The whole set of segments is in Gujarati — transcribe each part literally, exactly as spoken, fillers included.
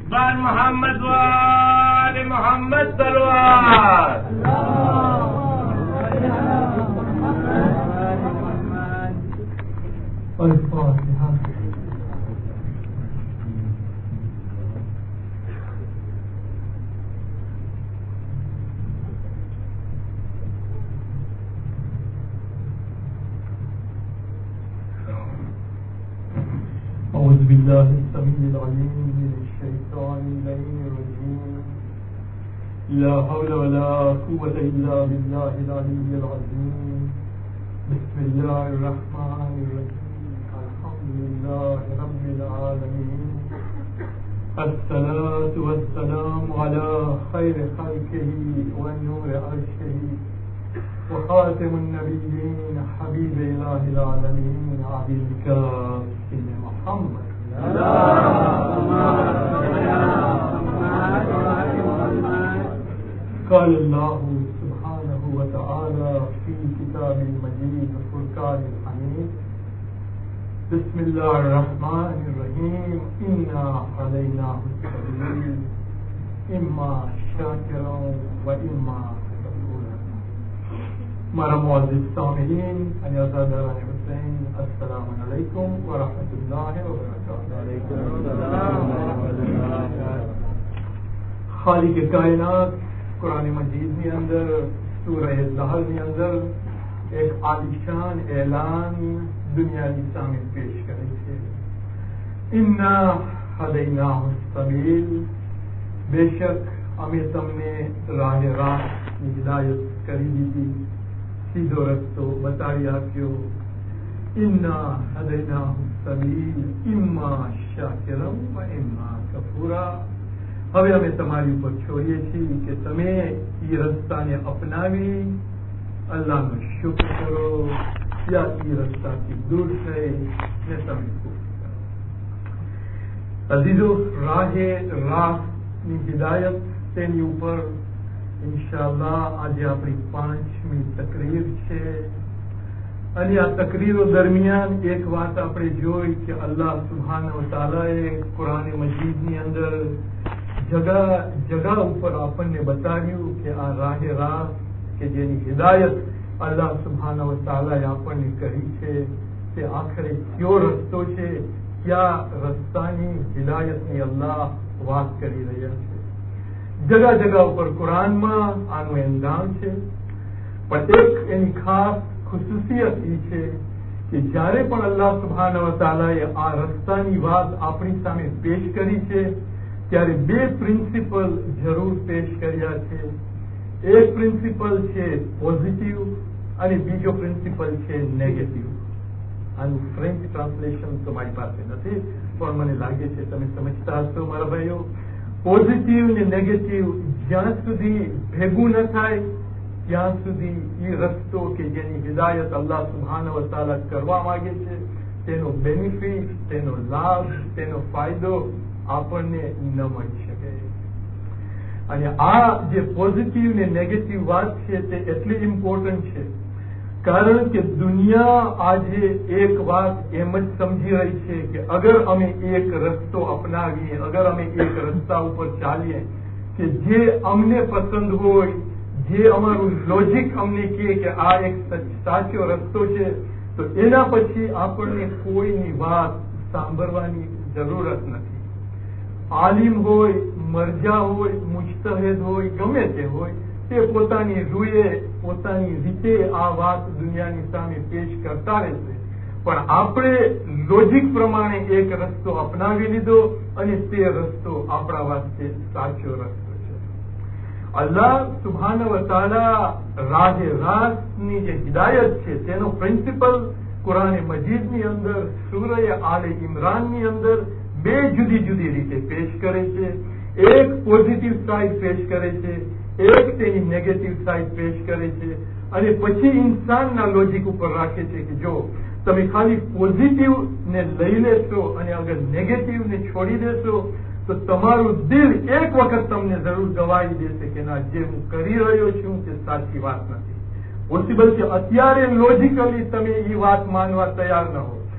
बार मोहम्मद वाले मोहम्मद सलवार। أعوذ بالله السميع العليم من الشيطان اللعين الرجيم. لا حول ولا قوة إلا بالله العلي العظيم. بسم الله الرحمن الرحيم. الحمد لله رب العالمين. الصلاة والسلام على خير خلقه ونور عرشه وخاتم النبيين حبيب إله العالمين عبد الكافر محمد. قال الله سبحانه وتعالى في كتاب المجيد الفرقان الحميد. بسم الله الرحمن الرحيم. إنا هديناه السبيل إما شاكرا وإما كفورا. مرا معزز سامعین عزیزان حسین، السلام علیکم ورحمۃ اللہ وبرکاتہ. خالق کائنات قرآن مجید ની અંદર સૂરહ ઝહર ની અંદર એક આલિશાન એલાન દુનિયાની સામે પેશ કરે છે. ઇન્ના હદૈનાહુ સબીલ, બેશક અમે તમને રાહ રાહની હિદાયત કરી દીધી, सीधो रस्तो बतावी आप्यो. इन्ना हदैनाहु सबील इम्मा शाकिरम व इम्मा कफूरा. હવે અમે તમારી ઉપર છોડીએ છીએ કે તમે એ રસ્તાને અપનાવી અલ્લાહનો શુક્ર કરો યા એ રસ્તાથી દૂર થઈ ને તમે કુફર કરો. અઝીઝો, રાહે રાહની હિદાયત તેની ઉપર ઇન્શાઅલ્લાહ આજે આપણી પાંચમી તકરીર છે. અને આ તકરીરો દરમિયાન એક વાત આપણે જોઈ કે અલ્લાહ સુબ્હાનહુ વ તઆલાએ કુરાન મજીદની અંદર જગા જગા ઉપર આપણને બતાવ્યું કે આ રાહે રાહ કે જેની હિદાયત અલ્લાહ સુબ્હાનહુ વ તઆલાએ આપણને કરી છે તે આખરે કયો રસ્તો છે, કયા રસ્તાની હિદાયતની અલ્લાહ વાત કરી રહ્યા છે. જગા જગા ઉપર કુરાનમાં આનું એંધામ છે. પણ એક એની ખાસ ખુસુસિયત એ છે કે જ્યારે પણ અલ્લાહ સુબ્હાનહુ વ તઆલાએ આ રસ્તાની વાત આપણી સામે પેશ કરી છે ત્યારે બે પ્રિન્સિપલ જરૂર પેશ કર્યા છે. એક પ્રિન્સિપલ છે પોઝિટિવ અને બીજો પ્રિન્સિપલ છે નેગેટિવ. આનું ફ્રેન્ચ ટ્રાન્સલેશન તો મારી પાસે નથી, પણ મને લાગે છે તમે સમજતા હશો મારા ભાઈઓ. પોઝિટિવ ને નેગેટિવ જ્યાં સુધી ભેગું ન થાય ત્યાં સુધી એ રસ્તો કે જેની હિદાયત અલ્લાહ સુબ્હાનહુ વ તઆલા કરવા માંગે છે તેનો બેનિફિટ, તેનો લાભ, તેનો ફાયદો આપણને ન મળી શકે. અને આ જે પોઝિટિવ ને નેગેટિવ વાત છે તે એટલી ઇમ્પોર્ટન્ટ છે કારણ કે દુનિયા આજે એક વાત એમ જ સમજી રહી છે કે અગર અમે એક રસ્તો અપનાવીએ, અગર અમે એક રસ્તા ઉપર ચાલીએ કે જે અમને પસંદ હોય, જે અમારું લોજિક અમને કહે કે આ એક સાચો રસ્તો છે, તો એના પછી આપણને કોઈની વાત સાંભળવાની જરૂરત નથી. આલિમ હોય, મરજા હોય, મુજતહિદ હોય, ગમે તે હોય, તે પોતાની રૂએ પોતાની રીતે આ વાત દુનિયાની સામે પેશ કરતા રહેશે. પણ આપણે લોજિક પ્રમાણે એક રસ્તો અપનાવી લીધો અને તે રસ્તો આપણા વાસ્તે સાચો રસ્તો છે. અલ્લાહ સુબ્હાનહુ વ તઆલા રાહે રાહની જે હિદાયત છે તેનો પ્રિન્સિપલ કુરાન મજીદની અંદર સૂરહ આલે ઇમરાનની અંદર બે જુદી જુદી રીતે પેશ કરે છે. એક પોઝિટિવ સાઇડ પેશ કરે છે, એક તેની નેગેટિવ સાઇડ પેશ કરે છે. અને પછી ઇન્સાનના લોજિક ઉપર રાખે છે કે જો તમે ખાલી પોઝિટિવ ને લઈ લેશો અને અગર નેગેટિવ ને છોડી દેશો તો તમારું દિલ એક વખત તમને જરૂર ગવાહી દેશે કે ના, જે હું કરી રહ્યો છું તે સાચી વાત નથી. પોસિબલ છે અત્યારે લોજિકલી તમે એ વાત માનવા તૈયાર ન હો,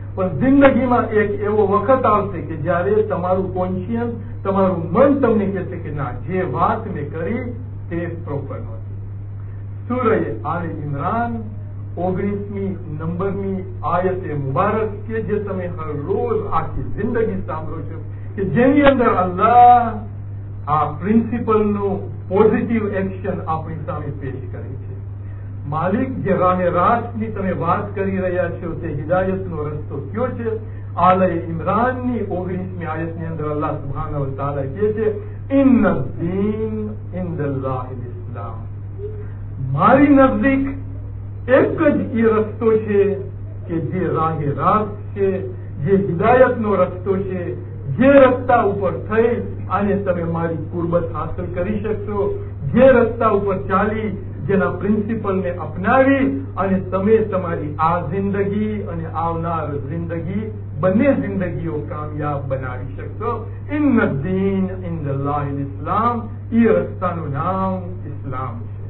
પણ જિંદગીમાં એક એવો વખત આવશે કે જ્યારે તમારું કોન્શિયન્સ, તમારું મન તમને કહેશે કે ના, જે વાત મેં કરી તે પ્રોપર નહોતી. સૂરહ આલ ઇમરાન ઓગણીસમી નંબરની આયતે મુબારક કે જે તમે હર રોજ આખી જિંદગી સાંભળો છો, કે જેની અંદર અલ્લાહ આ પ્રિન્સિપલનું પોઝિટિવ એક્શન આપણી સામે પેશ કરે છે. માલિક જે રાહે રાસ્તની તમે વાત કરી રહ્યા છો તે હિદાયતનો રસ્તો કયો છે? આલ ઇમરાનની ઓગણીસમી આયતની અંદર અલ્લાહ સુબ્હાનહુ વ તઆલા કહે છે, ઇન્ન દીન ઇન્દલ્લાહિલ ઇસ્લામ. મારી નજદીક એક જ એ રસ્તો છે કે જે રાહે રાસ્ત છે, જે હિદાયતનો રસ્તો છે, જે રસ્તા ઉપર થઈ અને તમે મારી કુરબત હાંસલ કરી શકશો, જે રસ્તા ઉપર ચાલી, જેના પ્રિન્સિપલને અપનાવી અને તમે તમારી આ જિંદગી અને આવનાર જિંદગી બંને જિંદગીઓ કામયાબ બનાવી શકશો. ઇન્ન દીન ઇન્દલ્લાહિલ ઇસ્લામ. એ રસ્તાનું નામ ઇસ્લામ છે.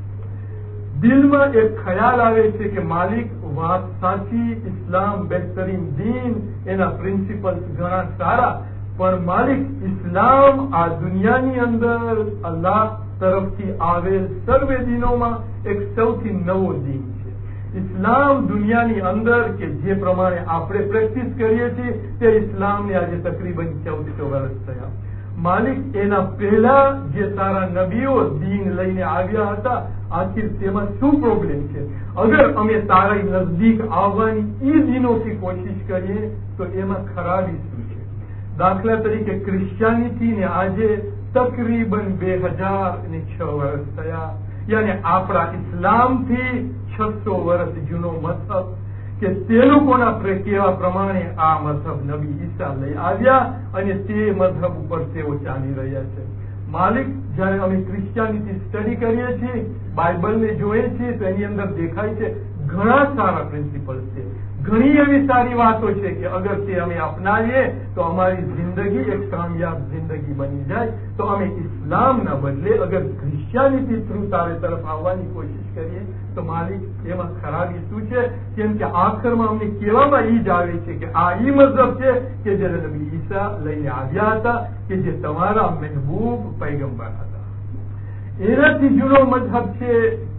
દિલમાં એક ખ્યાલ આવે છે કે માલિક વાત સાચી, ઇસ્લામ બહેતરીન દીન, એના પ્રિન્સિપલ્સ ઘણા સારા, પણ માલિક ઇસ્લામ આ દુનિયાની અંદર અલ્લાહ તરફથી આવેલ સર્વે દિનોમાં એક સૌથી નવો દિન છે. ઇસ્લામ દુનિયાની અંદર કે જે પ્રમાણે આપણે પ્રેક્ટિસ કરીએ છીએ તે ઇસ્લામને આજે તકરીબન ચૌદસો વર્ષ થયા. માલિક એના પહેલા જે સારા નબીઓ દીન લઈને આવ્યા હતા, આખિર તેમાં શું પ્રોબ્લેમ છે? અગર અમે તારા નજદીક આવવાની એ દિનોથી કોશિશ કરીએ તો એમાં ખરાબી શું છે? દાખલા તરીકે ક્રિશ્ચિયાનિટી ને આજે તકરીબન બે હજાર ને છ વર્ષ થયા, યાની આપણા ઇસ્લામથી છસો વર્ષ જૂનો મઝહબ કે તે લોકોના કહેવા પ્રમાણે આ મઝહબ નબી ઈસા લઈ આવ્યા અને તે મઝહબ ઉપર તેઓ ચાલી રહ્યા છે. માલિક જયારે અમે ક્રિશ્ચિયાનિટી સ્ટડી કરીએ છીએ, બાઇબલને જોઈએ છીએ તો એની અંદર દેખાય છે ઘણા સારા પ્રિન્સિપલ્સ છે, ઘણી એવી સારી વાતો છે કે અગર તે અમે અપનાવીએ તો અમારી જિંદગી એક કામયાબ જિંદગી બની જાય. તો અમે ઇસ્લામના બદલે અગર ક્રિશ્ચિયાનિટી થ્રુ તારે તરફ આવવાની કોશિશ કરીએ તો માલિક એમાં ખરાબી શું છે? કેમ કે આખરમાં અમને કહેવામાં એ જ આવે છે કે આ ઈ મઝહબ છે કે જે નબી ઈસા લઈને આવ્યા હતા, કે જે તમારા મહેબૂબ પૈગંબર હતા. એનાથી જૂનો મઝહબ છે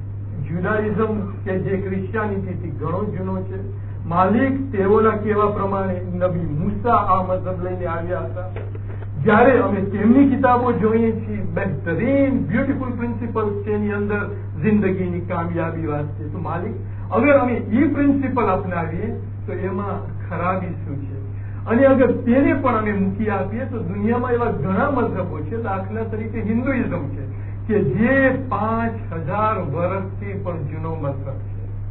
જ્યુડાઇઝમ કે જે ક્રિશ્ચિયાનિટીથી ઘણો જૂનો છે. માલિક તેઓના કહેવા પ્રમાણે નબી મૂસા આ મઝહબ લઈને આવ્યા હતા. જયારે અમે તેમની કિતાબો જોઈએ છીએ, બહેતરીન બ્યુટીફુલ પ્રિન્સિપલ્સ છે એની અંદર જિંદગીની કામયાબી વાત છે. તો માલિક અગર અમે એ પ્રિન્સિપલ અપનાવીએ તો એમાં ખરાબી શું છે? અને અગર તેને પણ અમે મૂકી આપીએ તો દુનિયામાં એવા ઘણા મઝહબો છે, દાખલા તરીકે હિન્દુઇઝમ છે કે જે પાંચ હજાર વર્ષથી પણ જૂનો મઝહબ છે.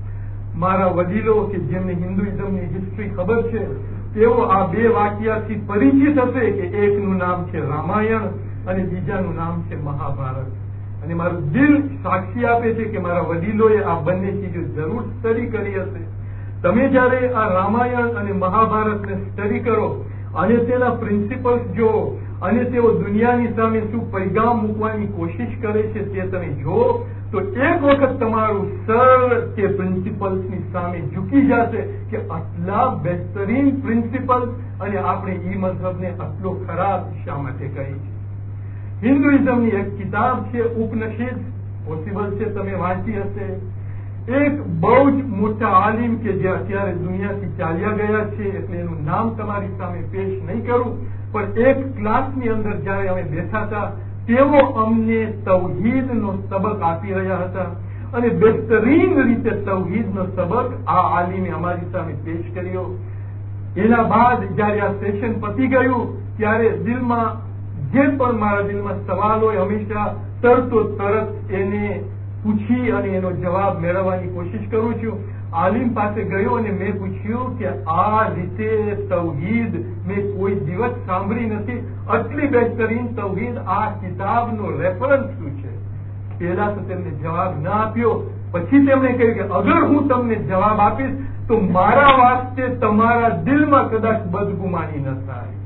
મારા વડીલો કે જેમને હિન્દુઇઝમની હિસ્ટ્રી ખબર છે તેઓ આ બે વાક્યાથી પરિચિત હશે કે એકનું નામ છે રામાયણ અને બીજાનું નામ છે મહાભારત. અને મારું દિલ સાક્ષી આપે છે કે મારા વડીલોએ આ બંને ચીજો જરૂર સ્ટડી કરી હશે. તમે જયારે આ રામાયણ અને મહાભારતને સ્ટડી કરો અને તેના પ્રિન્સિપલ્સ જો અને તેઓ દુનિયાની સામે શું પૈગામ મૂકવાની કોશિશ કરે છે તે તમે જો તો એક વખત તમારું સર તે પ્રિન્સિપલ્સની સામે ઝૂકી જશે કે આટલા બહેતરીન પ્રિન્સિપલ્સ અને આપણે ઈ મઝહબને આટલો ખરાબ શા માટે કહી છે? હિન્દુઇઝમની એક કિતાબ છે ઉપનિષદ, પોસિબલ છે તમે વાંચી હશે. એક બહુ જ મોટા આલિમ કે જે અત્યારે દુનિયાથી ચાલ્યા ગયા છે, એટલે એનું નામ તમારી સામે પેશ નહીં કરું, પણ એક ક્લાસની અંદર જયારે અમે બેઠા હતા તેઓ અમને તૌહીદનો સબક આપી રહ્યા હતા અને બહેતરીન રીતે તૌહીદનો સબક આ આલિમે અમારી સામે પેશ કર્યો. એના બાદ જયારે આ સેશન પતી ગયું ત્યારે દિલમાં જે પણ મારા દિલમાં સવાલ હોય હંમેશા તરતો તરત એને પૂછી અને એનો જવાબ મેળવવાની કોશિશ કરું છું. આલિમ પાસે ગયો અને મેં પૂછ્યું કે આ રીતે તૌહીદ મેં કોઈ દિવસ સાંભળી નથી, આટલી બહેતરીન તૌહીદ, આ કિતાબનો રેફરન્સ શું છે? પહેલા તો તેમને જવાબ ના આપ્યો, પછી તેમણે કહ્યું કે અગર હું તમને જવાબ આપીશ તો મારા વાસ્તે તમારા દિલમાં કદાચ બદગુમાની ન થાય.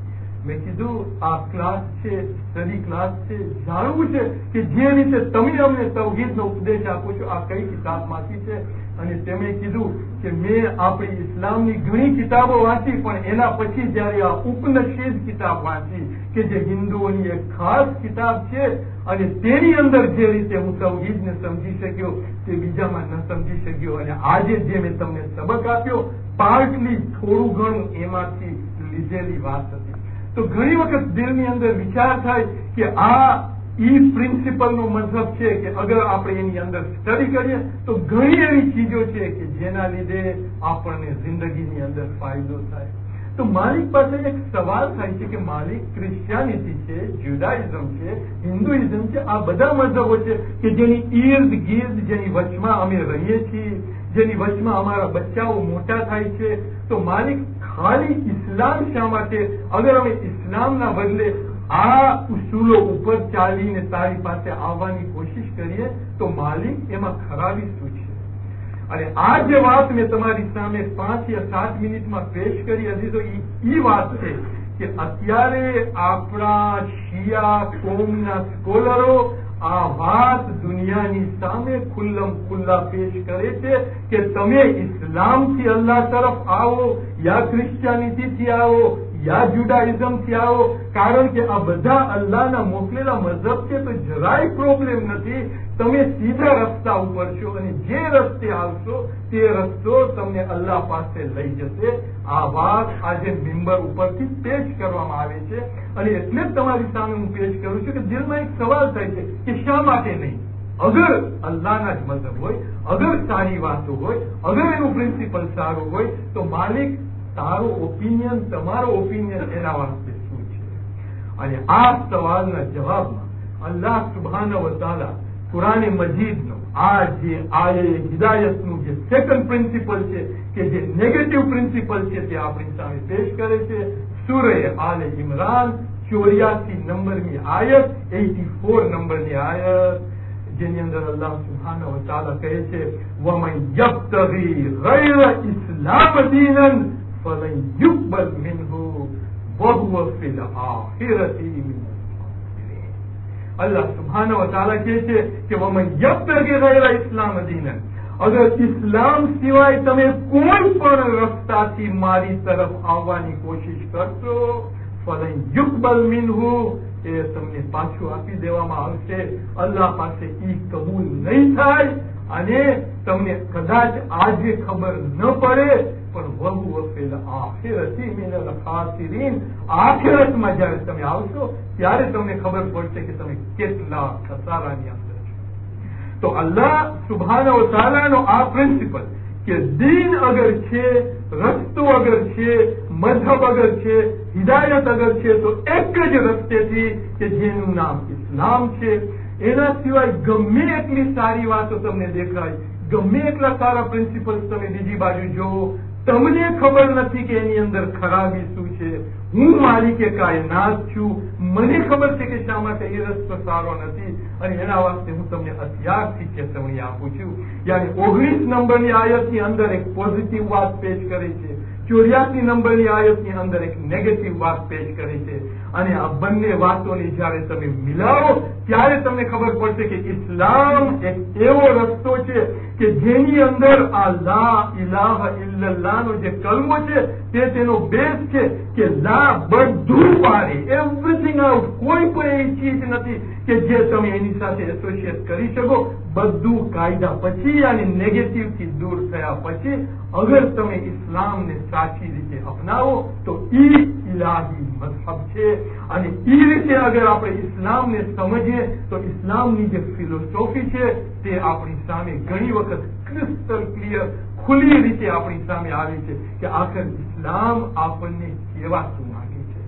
મેં કીધું આ ક્લાસ છે, સ્ટડી ક્લાસ છે, જાણવું છે કે જે રીતે તમે અમને તૌહીદનો ઉપદેશ આપો છો આ કઈ કિતાબમાંથી છે. અને તેમણે કીધું કે મેં આપણી ઇસ્લામની ઘણી કિતાબો વાંચી, પણ એના પછી જયારે આ ઉપનિષદ કિતાબ વાંચી કે જે હિન્દુઓની એક ખાસ કિતાબ છે, અને તેની અંદર જે રીતે હું તૌહીદને સમજી શક્યો તે બીજામાં ન સમજી શક્યો. અને આજે જે મેં તમને સબક આપ્યો પાર્ટલી થોડું ઘણું એમાંથી લીધેલી વાત હતી. તો ઘણી વખત દિલની અંદર વિચાર થાય કે આ ઈ પ્રિન્સિપલ નો મતલબ છે કે અગર આપણે એની અંદર સ્ટડી કરીએ તો ઘણી એવી ચીજો છે કે જેના લીધે આપણને જિંદગીની અંદર ફાયદો થાય. તો માલિક પાસે એક સવાલ થાય છે કે માલિક ક્રિશ્ચિયાનિટી છે, જ્યુડાઇઝમ છે, હિન્દુઇઝમ છે, આ બધા મذહબો છે કે જેની ઈર્દ ગીર્દ જેની વચમાં અમે રહીએ છીએ, જેની વચમાં અમારા બચ્ચાઓ મોટા થાય છે. તો માલિક ખાલી ઇસ્લામ શા માટે? અગર અમે ઇસ્લામના બદલે આ ઉસૂલો ઉપર ચાલીને તારી પાસે આવવાની કોશિશ કરીએ તો માલિક એમાં ખરાબી શું છે? અને આ જે વાત મેં તમારી સામે પાંચ યા સાત મિનિટમાં પેશ કરી હતી તો એ વાત છે કે અત્યારે આપણા શિયા કોમના સ્કોલરો આ વાત દુનિયાની સામે ખુલ્લમ ખુલ્લા પેશ કરે છે કે તમે ઇસ્લામથી અલ્લાહ તરફ આવો યા ક્રિશ્ચિયાનિટીથી આવો યા જુડાઇઝમ થી આવો, કારણ કે આ બધા અલ્લાહના મોકલેલા મذહબ છે તો જરાય પ્રોબ્લેમ નથી. તમે સીધા રસ્તા ઉપર છો અને જે રસ્તે આવશો તે રસ્તો તમને અલ્લાહ પાસે લઈ જશે. આ વાત આજે મેમ્બર ઉપરથી પેશ કરવામાં આવે છે. અને એટલે જ તમારી સામે હું પેશ કરું છું કે દિલમાં એક સવાલ થાય છે કે શા માટે નહીં? અગર અલ્લાહના જ મذહબ હોય, અગર સારી વાતો હોય, અગર એનું પ્રિન્સિપલ સારું હોય તો માલિક તારો ઓપિનિયન, તમારો ઓપિનિયન એના વાસ્તે શું છે? અને આ સવાલના જવાબમાં અલ્લાહ સુબ્હાનહુ વ તઆલા કુરાને મજીદનો આ જે આયે હિદાયતનું જે સેકન્ડ પ્રિન્સિપલ છે કે જે નેગેટિવ પ્રિન્સિપલ છે તે આપણી સામે પેશ કરે છે. સૂરે આલે ઇમરાન ચોર્યાસી નંબરની આયત, એટી ફોર નંબરની આયત, જેની અંદર અલ્લાહ સુબ્હાનહુ વ તઆલા કહે છે વમન યબ્તગી ગૈર ઇસ્લામ દીનન فَلَنْ يُقْبَلْ مِنْهُ وَهُوَ فِي الْآخِرَةِ مِنَ الْخَاسِرِينَ. અલ્લાહ સુબ્હાનહુ વ તઆલા કહે છે કે વમન યબ્તગી ગૈર ઇસ્લામ દીનન, અગર ઇસ્લામ સિવાય તમે કોઈ પણ રસ્તાથી મારી તરફ આવવાની કોશિશ કરશો ફલન યુકબલ મિન્હુ, એ તમને પાછું આપી દેવામાં આવશે. અલ્લાહ પાસે ઈ કબૂલ નહીં થાય અને તમને કદાચ આજે ખબર ન પડે પણ વહુ ફિલ આખિરતી મિનલ ખાસિરીન, આખિરતમાં જયારે તમે આવશો ત્યારે તમને ખબર પડશે કે તમે કેટલા ખસારાની અંદર છો. તો અલ્લાહ સુબ્હાનહુ વ તઆલાનો આ પ્રિન્સિપલ કે દીન અગર છે, રસ્તો અગર છે, મذહબ અગર છે, હિદાયત અગર છે તો એક જ રસ્તેથી કે જેનું નામ ઇસ્લામ છે. એના સિવાય ગમે એટલી સારી વાતો તમને દેખાય, ગમે એટલા સારા પ્રિન્સિપલ્સ તમે બીજી બાજુ જોવો, તમને ખબર નથી કે એની અંદર ખરાબી શું છે. હું માલિકે કાયનાત છું, મને ખબર છે કે શા માટે એ રસ્તો સારો નથી અને એના વાસ્તે હું તમને અત્યારથી ચેતવણી આપું છું. યાની ઓગણીસ નંબરની આયતની અંદર એક પોઝિટિવ વાત પેશ કરે છે, ચોર્યાસી નંબરની આયતની અંદર એક નેગેટિવ વાત પેશ કરે છે. અને આ બંને વાતોની જયારે તમે મિલાવો ત્યારે તમને ખબર પડશે કે ઇસ્લામ એક એવો રસ્તો છે કે જેની અંદર આ લા ઇલાહા ઇલ્લલ્લાહ નો જે કલમો છે તે તેનો બેઝ છે કે લા બધું પાડે, એવરીથિંગ આઉટ, કોઈ પણ એવી ચીજ નથી કે જે તમે એની સાથે એસોસિએટ કરી શકો. બધું કાયદા પછી અને નેગેટિવ થી દૂર થયા પછી અગર તમે ઇસ્લામને સાચી રીતે અપનાવો તો ઈ ઇલાહી મذહબ છે. અને ઈ રીતે અગર આપણે ઇસ્લામને સમજીએ તો ઇસ્લામની જે ફિલોસોફી છે તે આપણી સામે ઘણી વખત ક્રિસ્ટલ ક્લિયર ખુલ્લી રીતે આપણી સામે આવી છે કે આખર ઇસ્લામ આપણને કેવા શું માંગે છે.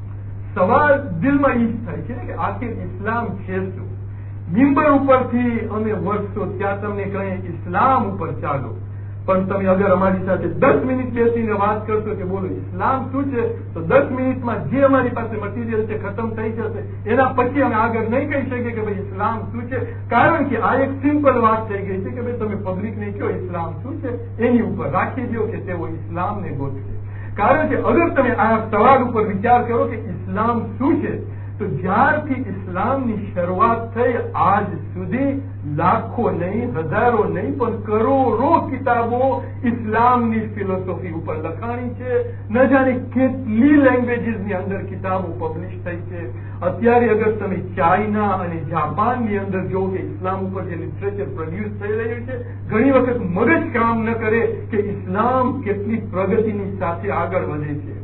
સવાલ દિલમાં ઈ જ થાય છે કે આખિર ઇસ્લામ છે શું? મિંબર ઉપરથી અમે વર્ષો ત્યાં તમને કહીએ ઇસ્લામ ઉપર ચાલો, પણ તમે અગર અમારી સાથે દસ મિનિટ બેસીને વાત કરશો કે બોલો ઇસ્લામ શું છે તો દસ મિનિટમાં જે અમારી પાસે મટીરિયલ છે ખતમ થઈ જશે. એના પછી અમે આગળ નહીં કહી શકીએ કે ભાઈ ઇસ્લામ શું છે, કારણ કે આ એક સિમ્પલ વાત થઈ ગઈ છે કે ભાઈ તમે પબ્લિકને કહો ઇસ્લામ શું છે, એની ઉપર રાખી દો કે તેઓ ઇસ્લામને ગોઠવે. કારણ કે અગર તમે આ સવાલ ઉપર વિચાર કરો કે ઇસ્લામ શું છે, તો જ્યારથી ઇસ્લામની શરૂઆત થઈ આજ સુધી લાખો નહીં, હજારો નહીં, પણ કરોડો કિતાબો ઇસ્લામની ફિલોસોફી ઉપર લખાણી છે. ન જાણે કેટલી લેંગ્વેજીસની અંદર કિતાબો પબ્લિશ થઈ છે. અત્યારે અગર તમે ચાઇના અને જાપાનની અંદર જો કે ઇસ્લામ ઉપર જે લિટરેચર પ્રોડ્યુસ થઈ રહ્યું છે, ઘણી વખત મગજ કામ ન કરે કે ઇસ્લામ કેટલી પ્રગતિની સાથે આગળ વધે છે.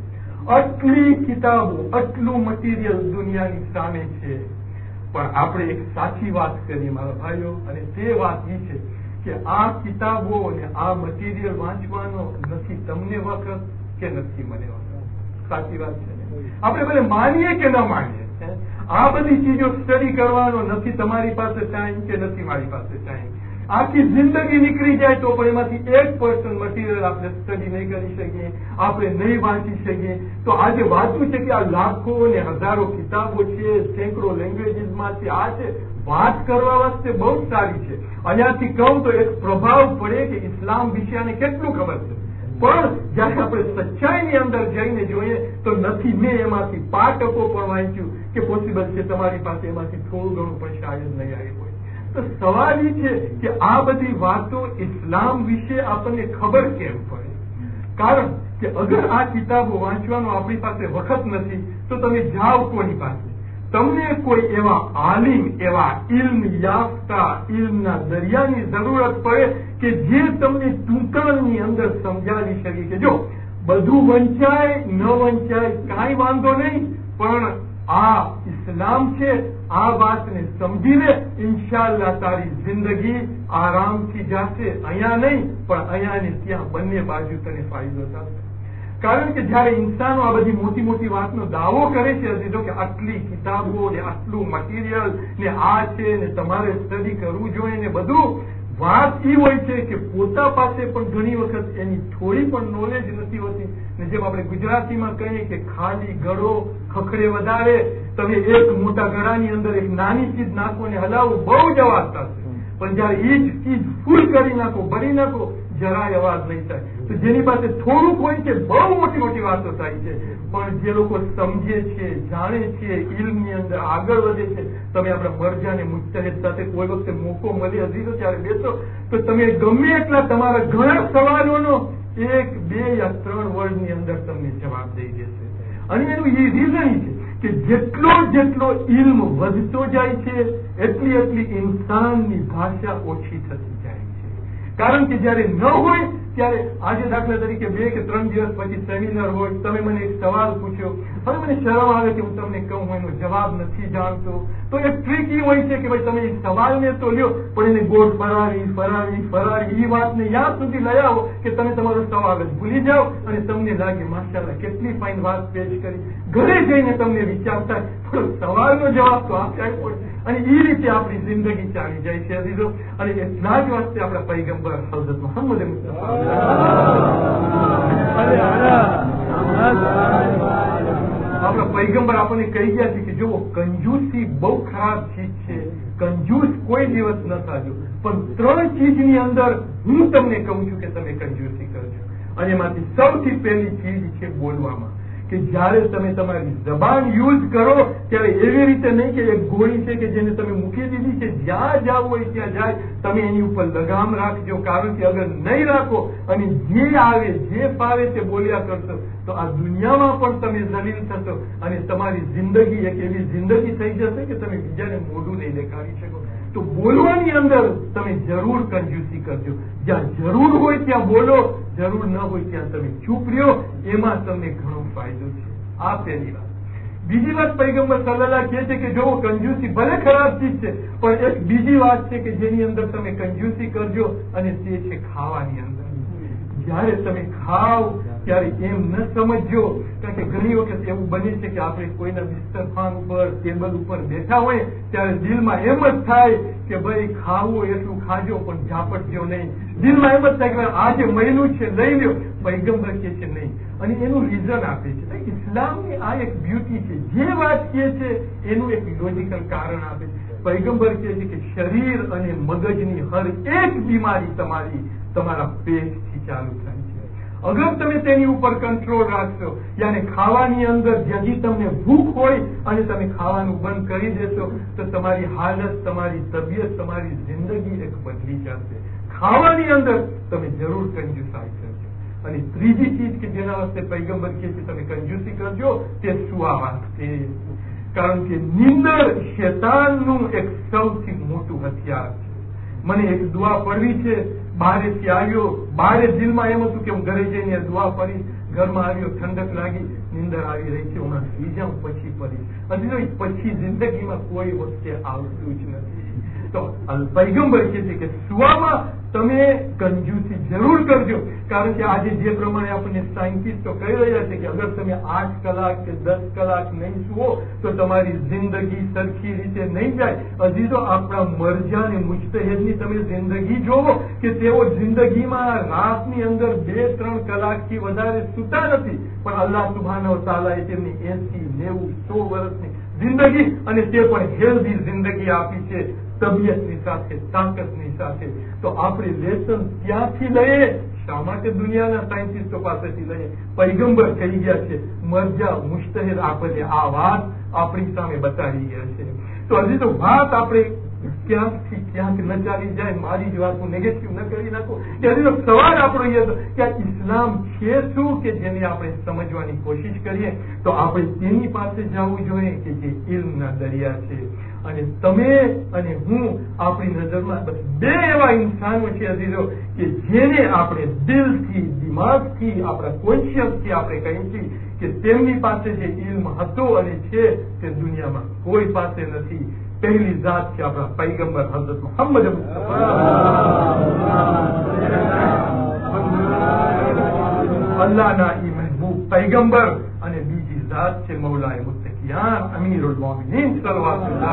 આટલી કિતાબો, આટલું મટીરિયલ દુનિયાની સામે છે, પણ આપણે એક સાચી વાત કરીએ મારા ભાઈઓ, અને તે વાત એ છે કે આ કિતાબો અને આ મટીરિયલ વાંચવાનો નથી તમને વખત કે નથી મને વખત. સાચી વાત છે ને? આપણે ભલે માનીએ કે ન માનીએ, આ બધી ચીજો સ્ટડી કરવાનો નથી તમારી પાસે ટાઈમ કે નથી મારી પાસે ટાઈમ. આખી જિંદગી નીકળી જાય તો પણ એમાંથી એક પર્સન્ટ મટીરિયલ આપણે સ્ટડી નહીં કરી શકીએ, આપણે નહીં વાંચી શકીએ. તો આજે વાંચવું છે કે આ લાખો ને હજારો કિતાબો છે, સેંકડો લેંગ્વેજીસમાં છે, આ છે વાત કરવા વાસ્તે બહુ સારી છે. અહીંયાથી કહું તો એક પ્રભાવ પડે કે ઇસ્લામ વિશે આને કેટલું ખબર છે, પણ જયારે આપણે સચ્ચાઈની અંદર જઈને જોઈએ તો નથી. મેં એમાંથી પાંચ ટકો પણ વાંચ્યું કે પોસિબલ છે તમારી પાસે એમાંથી થોડું ઘણું પણ શાયદ નહીં આવ્યું હોય. તો સવાલ એ છે કે આ બધી વાતો ઇસ્લામ વિશે આપણને ખબર કેમ પડે? કારણ કે અગર આ કિતાબો વાંચવાનો આપણી પાસે વખત નથી તો તમે જાઓ કોની પાસે? તમને કોઈ એવા આલિમ, એવા ઇલ્મ યાફતા, ઇલ્મના દરિયાની જરૂરત પડે કે જે તમને ટૂંકાણની અંદર સમજાવી શકે કે જો બધું વંચાય ન વંચાય કાંઈ વાંધો નહીં, પણ આ ઇસ્લામ છે, આ વાતને સમજી લે, ઇન્શાઅલ્લાહ તારી જિંદગી આરામથી જશે. અહીંયા નહીં પણ અહીંયા ને ત્યાં બંને બાજુ તને ફાયદો થશે. કારણ કે જયારે ઇન્સાનો આ બધી મોટી મોટી વાતનો દાવો કરે છે હજી કે આટલી કિતાબો ને આટલું મટીરિયલ ને આ છે ને તમારે સ્ટડી કરવું જોઈએ ને બધું, વાત એ હોય છે કે પોતા પાસે પણ ઘણી વખત એની થોડી પણ નોલેજ નથી હોતી. ને જેમ આપણે ગુજરાતીમાં કહીએ કે ખાલી ગળો ખખડે વધારે, તમે એક મોટા ગળાની અંદર એક નાની ચીજ નાખો ને હલાવો બહુ જ અવાજ થશે, પણ જયારે એ જ ચીજ ફૂલ કરી નાખો, ભરી નાખો, જરાય અવાજ નહીં થાય. તો જેની પાસે થોડુંક હોય છે બહુ મોટી મોટી વાતો થાય છે, પણ જે લોકો સમજે છે, જાણે છે, ઇલ્મની અંદર આગળ વધે છે, તમે આપણા મરજા ને મુજ્તહિદ સાથે કોઈ વખતે મોકો મળે અજીજો ત્યારે બેસો તો તમે ગમે એટલા તમારા ઘણા સવાલોનો એક બે યા ત્રણ વર્ડની અંદર તમને જવાબ દઈ દેશે. અને એનું એ રીઝન છે કે જેટલો જેટલો ઇલ્મ વધતો જાય છે એટલી એટલી ઇન્સાનની ભાષા ઓછી થતી જાય છે. કારણ કે જયારે ન હોય ત્યારે આજે દાખલા તરીકે બે કે ત્રણ દિવસ પછી સેમિનાર હોય, તમે મને એક સવાલ પૂછ્યો, હવે મને શરમ આવે કે હું તમને કહું હું એનો જવાબ નથી જાણતો, તો એ ટ્રીક એ હોય છે કે ભાઈ તમે એ સવાલને તો લ્યો પણ એને ગોળ ફરાવી ફરાવી ફરાવી એ વાતને યાદ સુધી લઈ આવો કે તમે તમારો સવાલ જ ભૂલી જાઓ અને તમને લાગે માશાઅલ્લાહ કેટલી ફાઇન વાત પેશ કરી. ઘરે જઈને તમને વિચાર થાય પણ સવાલનો જવાબ તો આપ્યા પડશે. અને એ રીતે આપણી જિંદગી ચાલી જાય છે અજીજો. અને એટલા જ વાસ્તે આપણા પૈગંબર હઝરત મુહમ્મદ મુસ્તફા આપણા પૈગંબર આપણને કહી ગયા છે કે જો કંજૂસી બહુ ખરાબ ચીજ છે, કંજૂસ કોઈ દિવસ ન થાજો, પણ ત્રણ ચીજની અંદર હું તમને કહું છું કે તમે કંજૂસી કરજો. અને એમાંથી સૌથી પહેલી ચીજ છે બોલવામાં, કે જયારે તમે તમારી જબાન યુઝ કરો ત્યારે એવી રીતે નહીં કે એક ગોળી છે કે જેને તમે મૂકી દીધી છે, જ્યાં જવું હોય ત્યાં જાય, તમે એની ઉપર લગામ રાખજો. કારણ કે અગર નહીં રાખો અને જે આવે જે ફાવે તે બોલ્યા કરશો તો આ દુનિયામાં પણ તમે જલીલ થશો અને તમારી જિંદગી એક એવી જિંદગી થઈ જશે કે તમે બીજાને મોઢું નહીં દેખાડી શકો. તો બોલવાની અંદર તમે જરૂર કંજૂસી કરજો. જ્યાં જરૂર હોય ત્યાં બોલો, જરૂર ન હોય ત્યાં તમે ચૂપ રહ્યો, એમાં તમને ઘણો ફાયદો છે. આ પહેલી વાત. બીજી વાત પૈગંબર સલ્લલ્લાહુ કહે છે કે જો કંજૂસી ભલે ખરાબ ચીજ છે પણ એક બીજી વાત છે કે જેની અંદર તમે કંજૂસી કરજો અને તે છે ખાવાની અંદર. જયારે તમે ખાવ ત્યારે એમ ન સમજજો, કારણ કે ઘણી વખત એવું બને છે કે આપણે કોઈના બિસ્તરખાન ઉપર ટેબલ ઉપર બેઠા હોય ત્યારે દિલમાં એમ જ થાય કે ભાઈ ખાવું એટલું ખાજો પણ ઝાપટજો નહીં. દિલમાં એમ જ થાય કે આજે મહિનું છે લઈ લ્યો, પૈગંબર કે છે નહીં. અને એનું રીઝન આપે છે. ઇસ્લામની આ એક બ્યુટી છે, જે વાત કહે છે એનું એક લોજિકલ કારણ આપે છે. પૈગંબર કહે છે કે શરીર અને મગજની હર એક બીમારી તમારી તમારા પેટથી ચાલુ થાય છે. અગર તમે તેની ઉપર કંટ્રોલ રાખશો, યાને ખાવાની અંદર જ્યાંથી તમને ભૂખ હોય અને તમે ખાવાનું બંધ કરી દેશો તો તમારી હાલત, તમારી તબિયત, તમારી જિંદગી એક બદલી જશે. ખાવાની અંદર તમે જરૂર કંજુસાઈ કરજો. અને ત્રીજી ચીજ કે જેના વાસ્તે પૈગંબર કહે છે તમે કંજૂસી કરજો, તે સુવા વાસ્તે. કારણ કે નિંદર શેતાનનું એક સૌથી મોટું હથિયાર છે. મને એક દુઆ પડવી છે, બહારેથી આવ્યો, બહારે દિલમાં એમ હતું કે હું ઘરે જઈને દુઆ પડી, ઘરમાં આવ્યો, ઠંડક લાગી, નિંદર આવી રહી છે, હું સુઈ જાઉં પછી પડી. હજી પછી જિંદગીમાં કોઈ વખતે આવતું જ નથી. તો પૈગંબર કહે છે કે સુવામાં તમે કંજૂસી જરૂર કરજો. કારણ કે આજે જે પ્રમાણે આપણને સાયન્ટિસ્ટો કહી રહ્યા છે કે અગર તમે આઠ કલાક કે દસ કલાક નહીં સુવો તો તમારી જિંદગી સરખી રીતે નહીં જાય. હજી તો આપણા મરજા અને મુજતહિદની તમે જિંદગી જોવો કે તેઓ જિંદગીમાં રાતની અંદર બે ત્રણ કલાકથી વધારે સુતા નથી, પણ અલ્લાહ સુબ્હાનહુ વ તઆલાએ તેમની એસી નેવું સો વર્ષની જિંદગી અને તે પણ હેલ્ધી જિંદગી આપી છે, તબિયતની સાથે, તાકાતની સાથે. તો આપણે લેસન ક્યાંથી લઈએ? શા માટે દુનિયાના સાયન્ટિસ્ટો પાસેથી લઈએ? પૈગંબર કહી ગયા છે, મરજા મુજતહિદ આપણને આ વાત આપણી સામે બતાવી ગયા છે. તો હજી તો વાત આપણે ક્યાંકથી ક્યાંક ન ચાલી જાય, મારી જ વાત હું નેગેટિવ ન કરી નાખું. કે હજી તો સવાલ આપણો એ હતો કે આ ઇસ્લામ છે શું કે જેને આપણે સમજવાની કોશિશ કરીએ તો આપણે તેની પાસે જવું જોઈએ કે જે ઇલ્મના દરિયા છે. અને તમે અને હું આપણી નજરમાં બસ બે એવા ઇન્સાનો છે અઝીઝો કે જેને આપણે દિલથી, દિમાગથી, આપણા કોન્શિયસથી આપણે કહીએ છીએ કે તેમની પાસે જે ઇલ્મ હતો અને છે તે દુનિયામાં કોઈ પાસે નથી. પહેલી જાત છે આપણા પૈગંબર હઝરત મુહમ્મદ અલ્લાહના ઈ મહેબૂબ પૈગંબર. અને બીજી જાત છે મૌલાએ મુત્તકિયાન અમીરુલ મોમિનીન સલ્લલ્લાહુ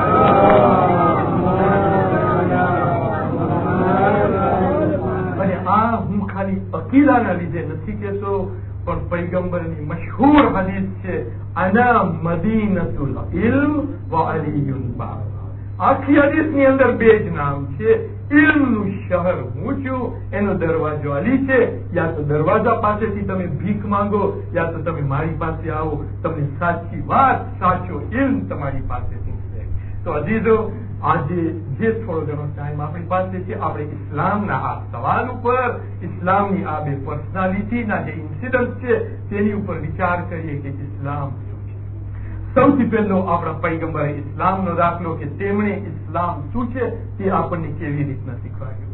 અને આ હું ખાલી અકીદાના લીધે નથી કહેતો, પણ પૈગંબરની મશહૂર હદીસ છે, અના મદીનતુલ ઇલ્મ વ અલીયુન બાબ. આખી હદીસની અંદર બે જ નામ છે, ઇલ્મનું શહેર હું છું, એનો દરવાજો અલી છે. યા તો દરવાજા પાસેથી તમે ભીખ માંગો, યા તો તમે મારી પાસે આવો, તમને સાચી વાત, સાચો ઇલ્મ તમારી પાસેથી છે. તો અજીઝો, આજે જે થોડો ઘણો ટાઈમ આપણી પાસે છે, આપણે ઇસ્લામના આ સવાલ ઉપર, ઇસ્લામની આ બે પર્સનાલિટીના જે ઇન્સિડન્ટ છે તેની ઉપર વિચાર કરીએ કે ઇસ્લામ શું છે. સૌથી પહેલો આપણા પૈગંબરે ઇસ્લામનો દાખલો કે તેમણે ઇસ્લામ શું છે તે આપણને કેવી રીતના શીખવાડ્યું.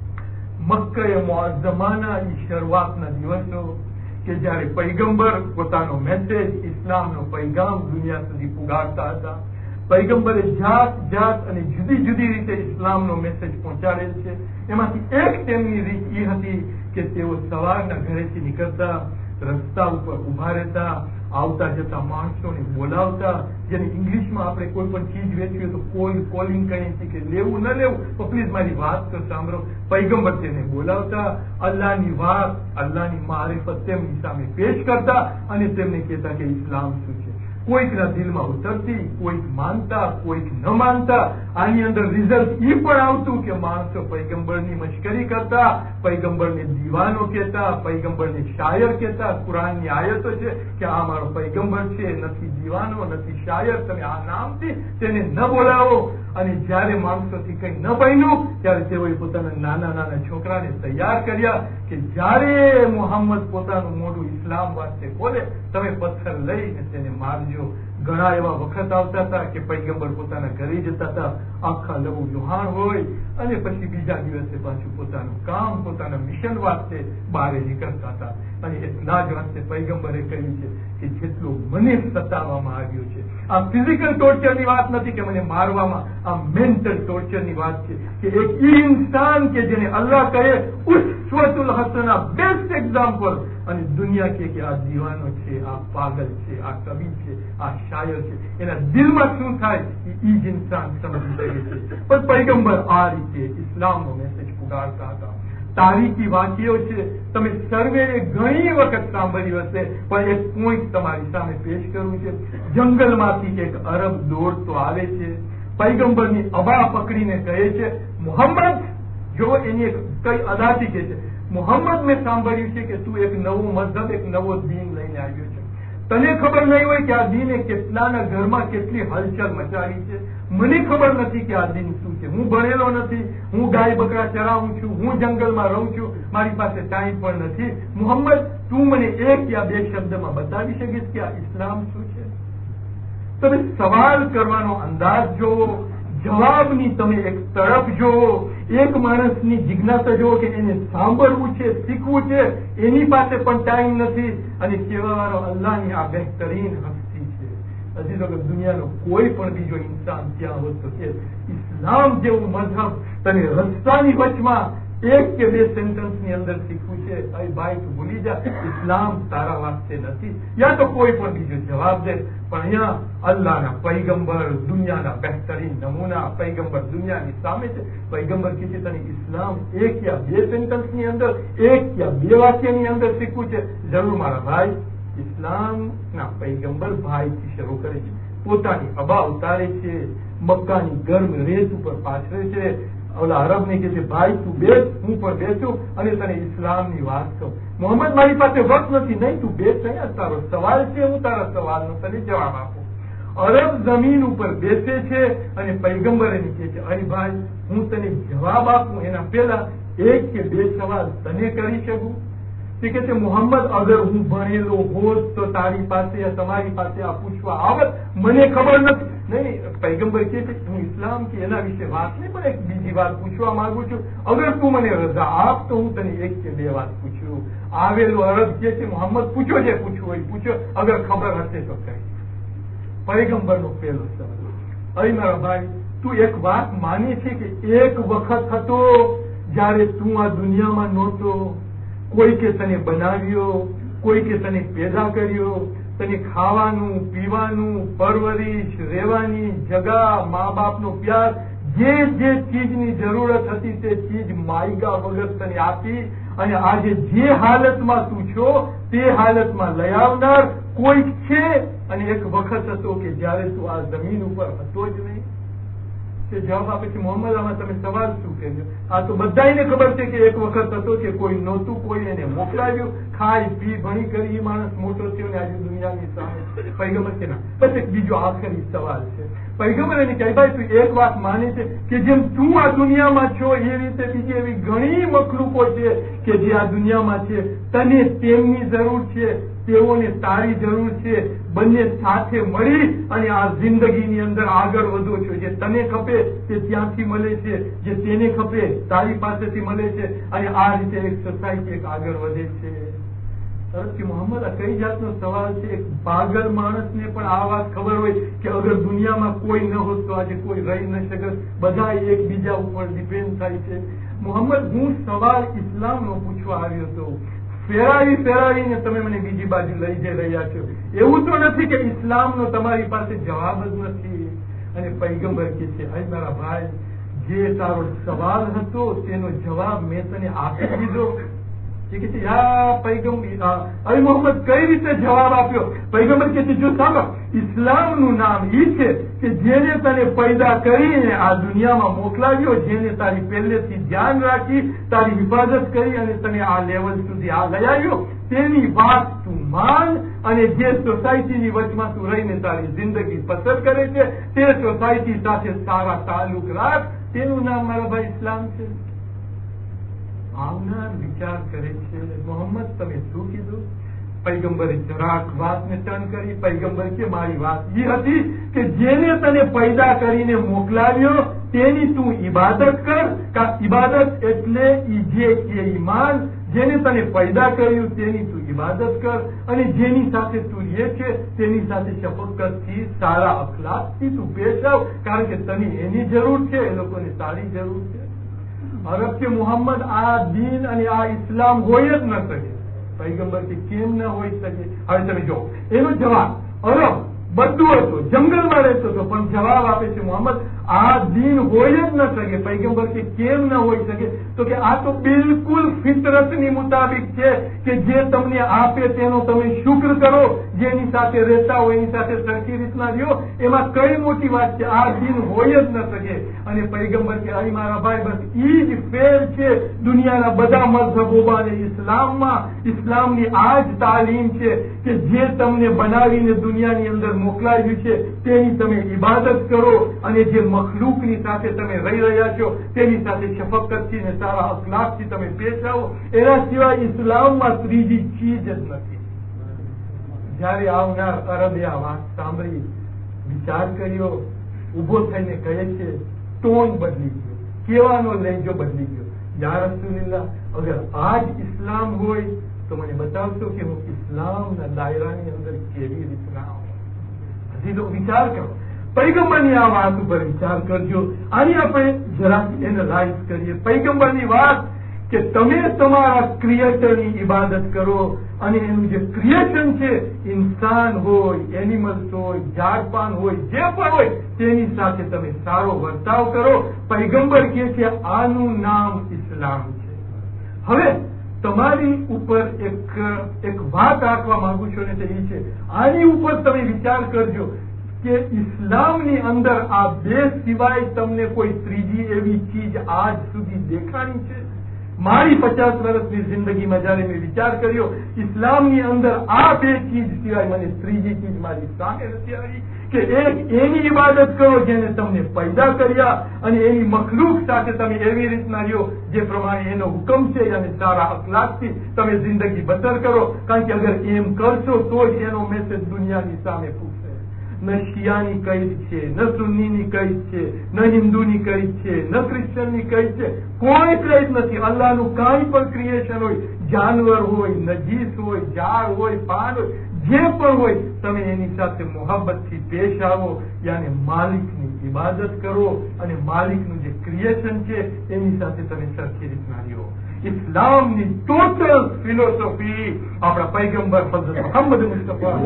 મક્કા મુઅઝ્ઝમાના એ શરૂઆતના દિવસો કે જયારે પૈગંબર પોતાનો મેસેજ, ઇસ્લામનો પૈગામ દુનિયા સુધી પુગાડતા હતા. પૈગંબરે જાત જાત અને જુદી જુદી રીતે ઇસ્લામનો મેસેજ પહોંચાડેલ છે. એમાંથી એક તેમની રીત એ હતી કે તેઓ સવારના ઘરેથી નીકળતા, રસ્તા ઉપર ઉભા રહેતા, આવતા જતા માણસોને બોલાવતા, જેને ઇંગ્લિશમાં આપણે કોઈ પણ ચીજ વેચવી તો કોલ કોલિંગ કહીએ છીએ કે લેવું ન લેવું તો પ્લીઝ મારી વાત તો સાંભળો. પૈગંબર તેને બોલાવતા, અલ્લાહની વાત, અલ્લાહની મારિફત તેમની સામે પેશ કરતા અને તેમને કહેતા કે ઇસ્લામ શું છે. કોઈકના દિલમાં ઉતરતી, કોઈક માનતા, કોઈક ન માનતા. આની અંદર રિઝલ્ટ એ પણ આવતું કે માણસો પૈગંબરની મશ્કરી કરતા, પૈગંબરને દીવાનો કહેતા, પૈગંબરને શાયર કહેતા. કુરાનની આયતો છે કે આ મારો પૈગંબર છે, નથી દીવાનો, નથી શાયર, તમે આ નામથી તેને ન બોલાવો. અને જયારે માણસોથી કઈ ન બન્યું ત્યારે તેઓએ પોતાના નાના નાના છોકરાને તૈયાર કર્યા કે જયારે મોહમ્મદ પોતાનું મોઢું ઇસ્લામ વાસ્તે ખોલે તમે પથ્થર લઈને તેને મારજો. ઘણા એવા વખત આવતા હતા કે પૈગંબર પોતાના ઘરે જતા હતા, આખા લહુ લુહાણ હોય, અને પછી બીજા દિવસે પાછું પોતાનું કામ, પોતાના મિશન વાસ્તે બહાર નીકળતા હતા. અને એટલા જ વાસ્તે પૈગંબરે કહ્યું છે કે જેટલું મને સતાવવામાં આવ્યું છે, આ ફિઝિકલ ટોર્ચરની વાત નથી કે મને મારવામાં, આ મેન્ટલ ટોર્ચરની વાત છે કે એક ઇન્સાન કે જેને અલ્લાહ કહે ઉસ્વતુલ હસના, બેસ્ટ એક્ઝામ્પલ, અને દુનિયા કે આ દીવાનો છે, આ પાગલ છે, આ કવિ છે, આ શાયર છે, એના દિલમાં શું થાય એ જ ઇન્સાન સમજી શકે છે. પણ પૈગંબર આ રીતે ઇસ્લામનો મેસેજ પુગાડતા હતા. તારીખી વાક્યો છે, તમે સર્વે ઘણી વખત સાંભળ્યું હશે, પણ એક પોઈન્ટ તમારી સામે પેશ કરવું છે. જંગલમાંથી એક અરબ દોડતો આવે છે, પૈગંબરની અબા પકડીને કહે છે, મોહમ્મદ, જો એની એક કઈ અદાથી કહે છે, મોહમ્મદ મેં સાંભળ્યું છે કે તું એક નવું મઝહબ એક નવો દીન લઈને આવ્યો છે. તને ખબર નહીં હોય કે આ દીને કેટલાના ઘરમાં કેટલી હલચલ મચાવી છે. મને ખબર નથી કે આ દીન શું છે. હું ભણેલો નથી, હું ગાય બકરા ચરાવું છું, હું જંગલમાં રહું છું, મારી પાસે ટાઈમ પણ નથી. મોહમ્મદ, તું મને એક યા બે શબ્દમાં બતાવી શકીશ કે આ ઇસ્લામ શું છે? તમે સવાલ કરવાનો અંદાજ જોવો, જવાબની તમે એક તરફ જોવો, એક માણસની જિજ્ઞાસા જોવો કે એને સાંભળવું છે, શીખવું છે, એની પાસે પણ ટાઈમ નથી. અને કહેવાવાળો અલ્લાહની આ બહેતરીન હસ્તી છે. હજી તો દુનિયાનો કોઈ પણ બીજો ઇન્સાન ત્યાં હોત તો કે ઇસ્લામ જેવું મઝહબ તને રસ્તાની વચમાં એક કે બે સેન્ટન્સ ની અંદર શીખવું છે. અરે ભાઈ, તું ભૂલી જા, ઇસ્લામ તારા વાસ્તે નથી. યા તો કોઈ પણ બીજો જવાબ દે. પણ અહીંયા અલ્લાહના પૈગંબર, દુનિયાના બહેતરીન નમૂના પૈગંબર દુનિયાની સામે છે. પૈગંબર કહે છે તને ઇસ્લામ એક યા બે સેન્ટન્સ ની અંદર, એક યા બે વાક્યની અંદર શીખવું છે. જરૂર મારા ભાઈ, ઇસ્લામ ના પૈગંબર ભાઈથી શરૂ કરે છે. પોતાની અબા ઉતારે છે, મક્કાની ગરમ રેત ઉપર પાછરે છે. ઓલા અરબ ને કે છે ભાઈ તું બેસ, હું પણ બેસું અને તને ઇસ્લામ ની વાત કહું. મોહમ્મદ, મારી પાસે વખત નથી. નહીં, તું બેસ, અહીંયા તારો સવાલ છે, હું તારા સવાલનો તને જવાબ આપું. અરબ જમીન ઉપર બેસે છે અને પૈગંબર એને કહે છે અરે ભાઈ, હું તને જવાબ આપું એના પહેલા એક કે બે સવાલ તને કરી શકું? તે કહે છે મોહમ્મદ, અગર હું ભણેલો હોત તો તારી પાસે તમારી પાસે આ પૂછવા આવત, મને ખબર નથી. નહીં, પૈગંબર કહે છે હું ઇસ્લામ કે એના વિશે વાત નહીં, પણ એક બીજી વાત પૂછવા માંગુ છું. અગર તું મને રજા આપ તો હું તને એક કે બે વાત પૂછું. આવેલો અરબ કહે છે મોહમ્મદ પૂછો, જે પૂછવું હોય પૂછો, અગર ખબર હશે તો કઈ. પૈગંબર નો પહેલો સવાલ, અરે મારા ભાઈ, તું એક વાત માને છે કે એક વખત હતો જયારે તું આ દુનિયામાં નહોતો, કોઈ કે તને બનાવ્યો, કોઈ કે તને પેદા કર્યો, તને ખાવાનું, પીવાનું, પરવરિશ, રહેવાની જગા, મા બાપનો પ્યાર, જે જે ચીજની જરૂરત હતી તે ચીજ માયગા વગર તને આપી. અને આજે જે હાલતમાં તું છો તે હાલતમાં લઈ આવનાર કોઈક છે. અને એક વખત હતો કે જયારે તું આ જમીન ઉપર હતો જ નહીં. તે જવાબ આપે છે મોહમ્મદ, આમાં તમે સવાલ શું કર્યો? આ તો બધાને ખબર છે કે એક વખત હતો કે કોઈ નહોતું, કોઈ એને મોકલાવ્યું, ખાઈ પી ભણી કરી માણસ મોટો થયો ને આજે દુનિયાની સામે. પૈગંબર છે ના. બસ એક બીજો આખરી સવાલ છે. પૈગંબર એને કહે ભાઈ તું એક વાત માને છે કે જેમ તું આ દુનિયામાં છો એ રીતે બીજી એવી ઘણી મખલુકો છે કે જે આ દુનિયામાં છે, તને તેમની જરૂર છે, તેઓને તારી જરૂર છે. બંને સાથે મળી અને આ જિંદગીની અંદર આગળ વધો છો. જે તને ખપે તે ત્યાંથી મળે છે, જે તેને ખપે તારી પાસેથી મળે છે. અને આ રીતે એક સોસાયટી એક આગળ વધે છે. તરફથી મોહમ્મદ, આ કઈ જાતનો સવાલ છે? એક પાગલ માણસને પણ આ વાત ખબર હોય કે અગર દુનિયામાં કોઈ ન હોત તો આજે કોઈ રહી ન શકત, બધા એકબીજા ઉપર ડિપેન્ડ થાય છે. મોહમ્મદ, હું સવાલ ઇસ્લામનો પૂછવા આવ્યો હતો. ફેરાવી ફેરાવીને તમે મને બીજી બાજુ લઈ જઈ રહ્યા છો. એવું તો નથી કે ઇસ્લામનો તમારી પાસે જવાબ જ નથી? અને પૈગંબર કે છે અરે મારા ભાઈ, જે તારો સવાલ હતો તેનો જવાબ મેં તને આપી દીધો. પૈગંબર, અરે મોહમ્મદ, કઈ રીતે જવાબ આપ્યો? પૈગંબર કે છે જો સાંભળ, ઇસ્લામનું નામ એ છે કે જેને તને પેદા કરીને આ દુનિયામાં મોકલાવ્યો, જેને તારી પહેલેથી ધ્યાન રાખી, તારી હિફાજત કરી અને તને આ લેવલ સુધી આ લઈ આવ્યો, તેની વાત તું માન. અને જે સોસાયટીની વચમાં તું રહીને તારી જિંદગી પસંદ કરે છે તે સોસાયટી સાથે સારા તાલુક રાખ. તેનું નામ મારા ભાઈ ઇસ્લામ છે. આવનાર વિચાર કરે છે મોહમ્મદ તમે શું કીધું? પૈગંબરે જરાક વાતને ટર્ન કરી. પૈગંબર કે મારી વાત એ હતી કે જેને તને પેદા કરીને મોકલાવ્યો તેની તું ઇબાદત કર. કા ઇબાદત એટલે જે એ ઈમાન, જેને તને પેદા કર્યું તેની તું ઇબાદત કર. અને જેની સાથે તું રહે છે તેની સાથે શફકતથી, સારા અખલાકથી તું પેશ આવ, કારણ કે તને એની જરૂર છે, એ લોકોને તારી જરૂર છે. અરબ કે મોહમ્મદ, આ દીન અને આ ઇસ્લામ હોય જ ન શકે. પૈગંબર કે કેમ ન હોઈ શકે? હવે તમે જો એનો જવાબ. અરબ બધું હતો, જંગલમાં રહેતો હતો, પણ જવાબ આપે છે મોહમ્મદ, આ દીન હોય જ ન શકે. પૈગંબર કે કેમ ન હોઈ શકે? તો કે આ તો બિલકુલ ફિતરતની મુતાબિક છે કે જે તમને આપે તેનો તમે શુક્ર કરો, જેની સાથે રહેતા હોય એની સાથે સરખી રીતના રહ્યો. એમાં કઈ મોટી વાત છે? આ દીન હોય જ ન શકે. અને પૈગંબર કે અહીં મારા ભાઈ બસ ઈ જ ફેર છે દુનિયાના બધા મઝહબોમાં અને ઇસ્લામમાં. ઇસ્લામની આ જ તાલીમ છે કે જે તમને બનાવીને દુનિયાની અંદર મોકલાવ્યું છે તેની તમે ઇબાદત કરો, અને જે મખલૂકની સાથે તમે રહી રહ્યા છો તેની સાથે શફકતથી ને સારા અખલાકથી તમે પેશ આવો. એના સિવાય ઇસ્લામમાં ત્રીજી ચીજ જ નથી. જયારે આવનાર અરબે આ વાત સાંભળી, વિચાર કર્યો, ઉભો થઈને કહે છે, ટોન બદલી ગયો, કેવાનો લહેજો બદલી ગયો. યા રસૂલલ્લાહ, અગર આ જ ઇસ્લામ હોય તો મને બતાવશો કે હું ઇસ્લામના દાયરાની અંદર કેવી રીતના આવું. હજી તો વિચાર કરો, પૈગંબરની આ વાત ઉપર વિચાર કરજો. આની આપણે જરાક એનાલાઇઝ કરીએ. પૈગંબરની વાત કે તમે તમારા ક્રિએટરની ઇબાદત કરો, અને એનું જે ક્રિએશન છે, ઇન્સાન હોય, એનિમલ્સ હોય, ઝાડપાન હોય, જે પણ હોય તેની સાથે તમે સારો વર્તાવ કરો. પૈગંબર કહે છે આનું નામ ઇસ્લામ છે. હવે તમારી ઉપર એક એક વાત રાખવા માંગુ છું ને તે એ છે, આની ઉપર તમે વિચાર કરજો કે ઇસ્લામની અંદર આ બે સિવાય તમને કોઈ ત્રીજી એવી ચીજ આજ સુધી દેખાણી છે? મારી પચાસ વર્ષની જિંદગીમાં જયારે મેં વિચાર કર્યો, ઇસ્લામની અંદર આ બે ચીજ સિવાય મને ત્રીજી ચીજ મારી સામે નથી આવી કે એક એની ઇબાદત કરો જેને તમને પેદા કર્યા, અને એની મખલૂક સાથે તમે એવી રીતના રહ્યો જે પ્રમાણે એનો હુકમ છે, અને સારા અખલાકથી તમે જિંદગી બસર કરો. કારણ કે અગર એમ કરશો તો જ એનો મેસેજ દુનિયાની સામે પૂછશે. ન શિયાની કઈ છે, ન સુન્નીની કઈ છે, ન હિન્દુની કઈ છે, ન ક્રિશ્ચનની કઈ છે, કોઈ કઈ નથી. અલ્લાહનું કાંઈ પણ ક્રિએશન હોય, જાનવર હોય, નજીસ હોય, ઝાડ હોય, પાન હોય, જે પણ હોય, તમે એની સાથે મોહબ્બતથી પેશ આવો, યાને માલિકની ઇબાદત કરો, અને માલિકનું જે ક્રિએશન છે એની સાથે તમે સરખી રીતના રહ્યો. ઇસ્લામની ટોટલ ફિલોસોફી આપણા પૈગંબર હઝરત મુહમ્મદ મુસ્તફા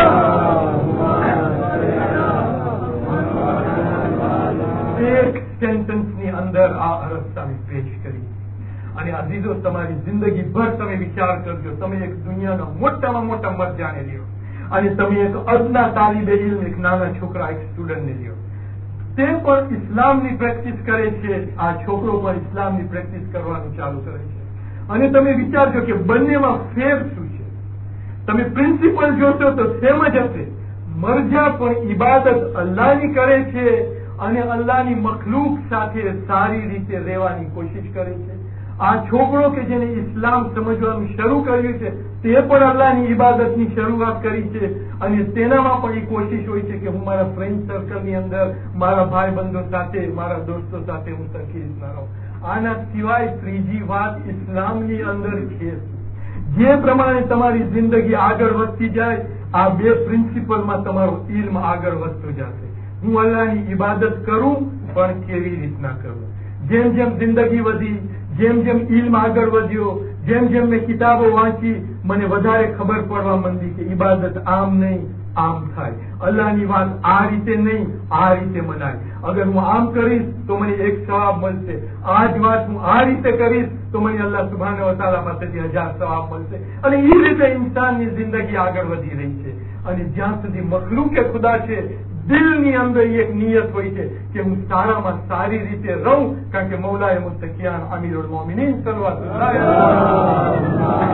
એક સેન્ટેન્સની અંદર આ અરજ સામે પેશ કરી. અને અઝીઝો, તમારી જિંદગી ભર તમે વિચાર કરજો, તમે એક દુનિયાના મોટામાં મોટા મર્જાને લ્યો, અને તમે એક અદના તાલીબે ઇલ્મ, એક નાના છોકરા, એક સ્ટુડન્ટને લ્યો, તે પણ ઇસ્લામની પ્રેક્ટિસ કરે છે. આ છોકરો પણ ઇસ્લામની પ્રેક્ટિસ કરવાનું ચાલુ કરે છે. અને તમે વિચારજો કે બંનેમાં ફેર શું છે. તમે પ્રિન્સિપલ જોશો તો સેમ જ હશે. મરજા પણ ઇબાદત અલ્લાહની કરે છે, અને અલ્લાહની મખલૂક સાથે સારી રીતે રહેવાની કોશિશ કરે છે. આ છોકરો કે જેને ઇસ્લામ સમજવાનું શરૂ કર્યું છે તે પણ અલ્લાહની ઇબાદતની શરૂઆત કરી છે, અને તેનામાં પણ એ કોશિશ હોય છે કે હું મારા ફ્રેન્ડ સર્કલની અંદર, મારા ભાઈ બંધો સાથે, મારા દોસ્તો સાથે હું સરખી રીતના રહું. આના સિવાય ત્રીજી વાત ઇસ્લામની અંદર છે. જે પ્રમાણે તમારી જિંદગી આગળ વધતી જાય, આ બે પ્રિન્સિપલમાં તમારો ઇલ્મ આગળ વધતો જશે. હું અલ્લાહની ઇબાદત કરું, પણ કેવી રીતના કરું. જેમ જેમ જિંદગી વધી, જેમ જેમ ઇલ્મ આગળ વધ્યો, જેમ જેમ મેં કિતાબો વાંચી, મને વધારે ખબર પડવા માંડી કે ઇબાદત આમ નહીં, આમ થાય. અલ્લાહની વાત આ રીતે નહીં, આ રીતે મનાય. અગર હું આમ કરીશ તો મને એક સવાબ મળશે, આ જ વાત હું આ રીતે કરીશ તો મને અલ્લાહ સુબ્હાનહુ વ તઆલા પાસેથી હજાર સવાબ મળશે. અને એ રીતે ઇન્સાનની જિંદગી આગળ વધી રહી છે. અને જ્યાં સુધી મખલૂકે ખુદા છે, દિલની અંદર એક નિયત હોય છે કે હું સારામાં સારી રીતે રહું, કારણ કે મૌલાએ મુત્તકિયાન અમીરુલ મોમિનીન સલ્લલ્લાહુ અલૈહિ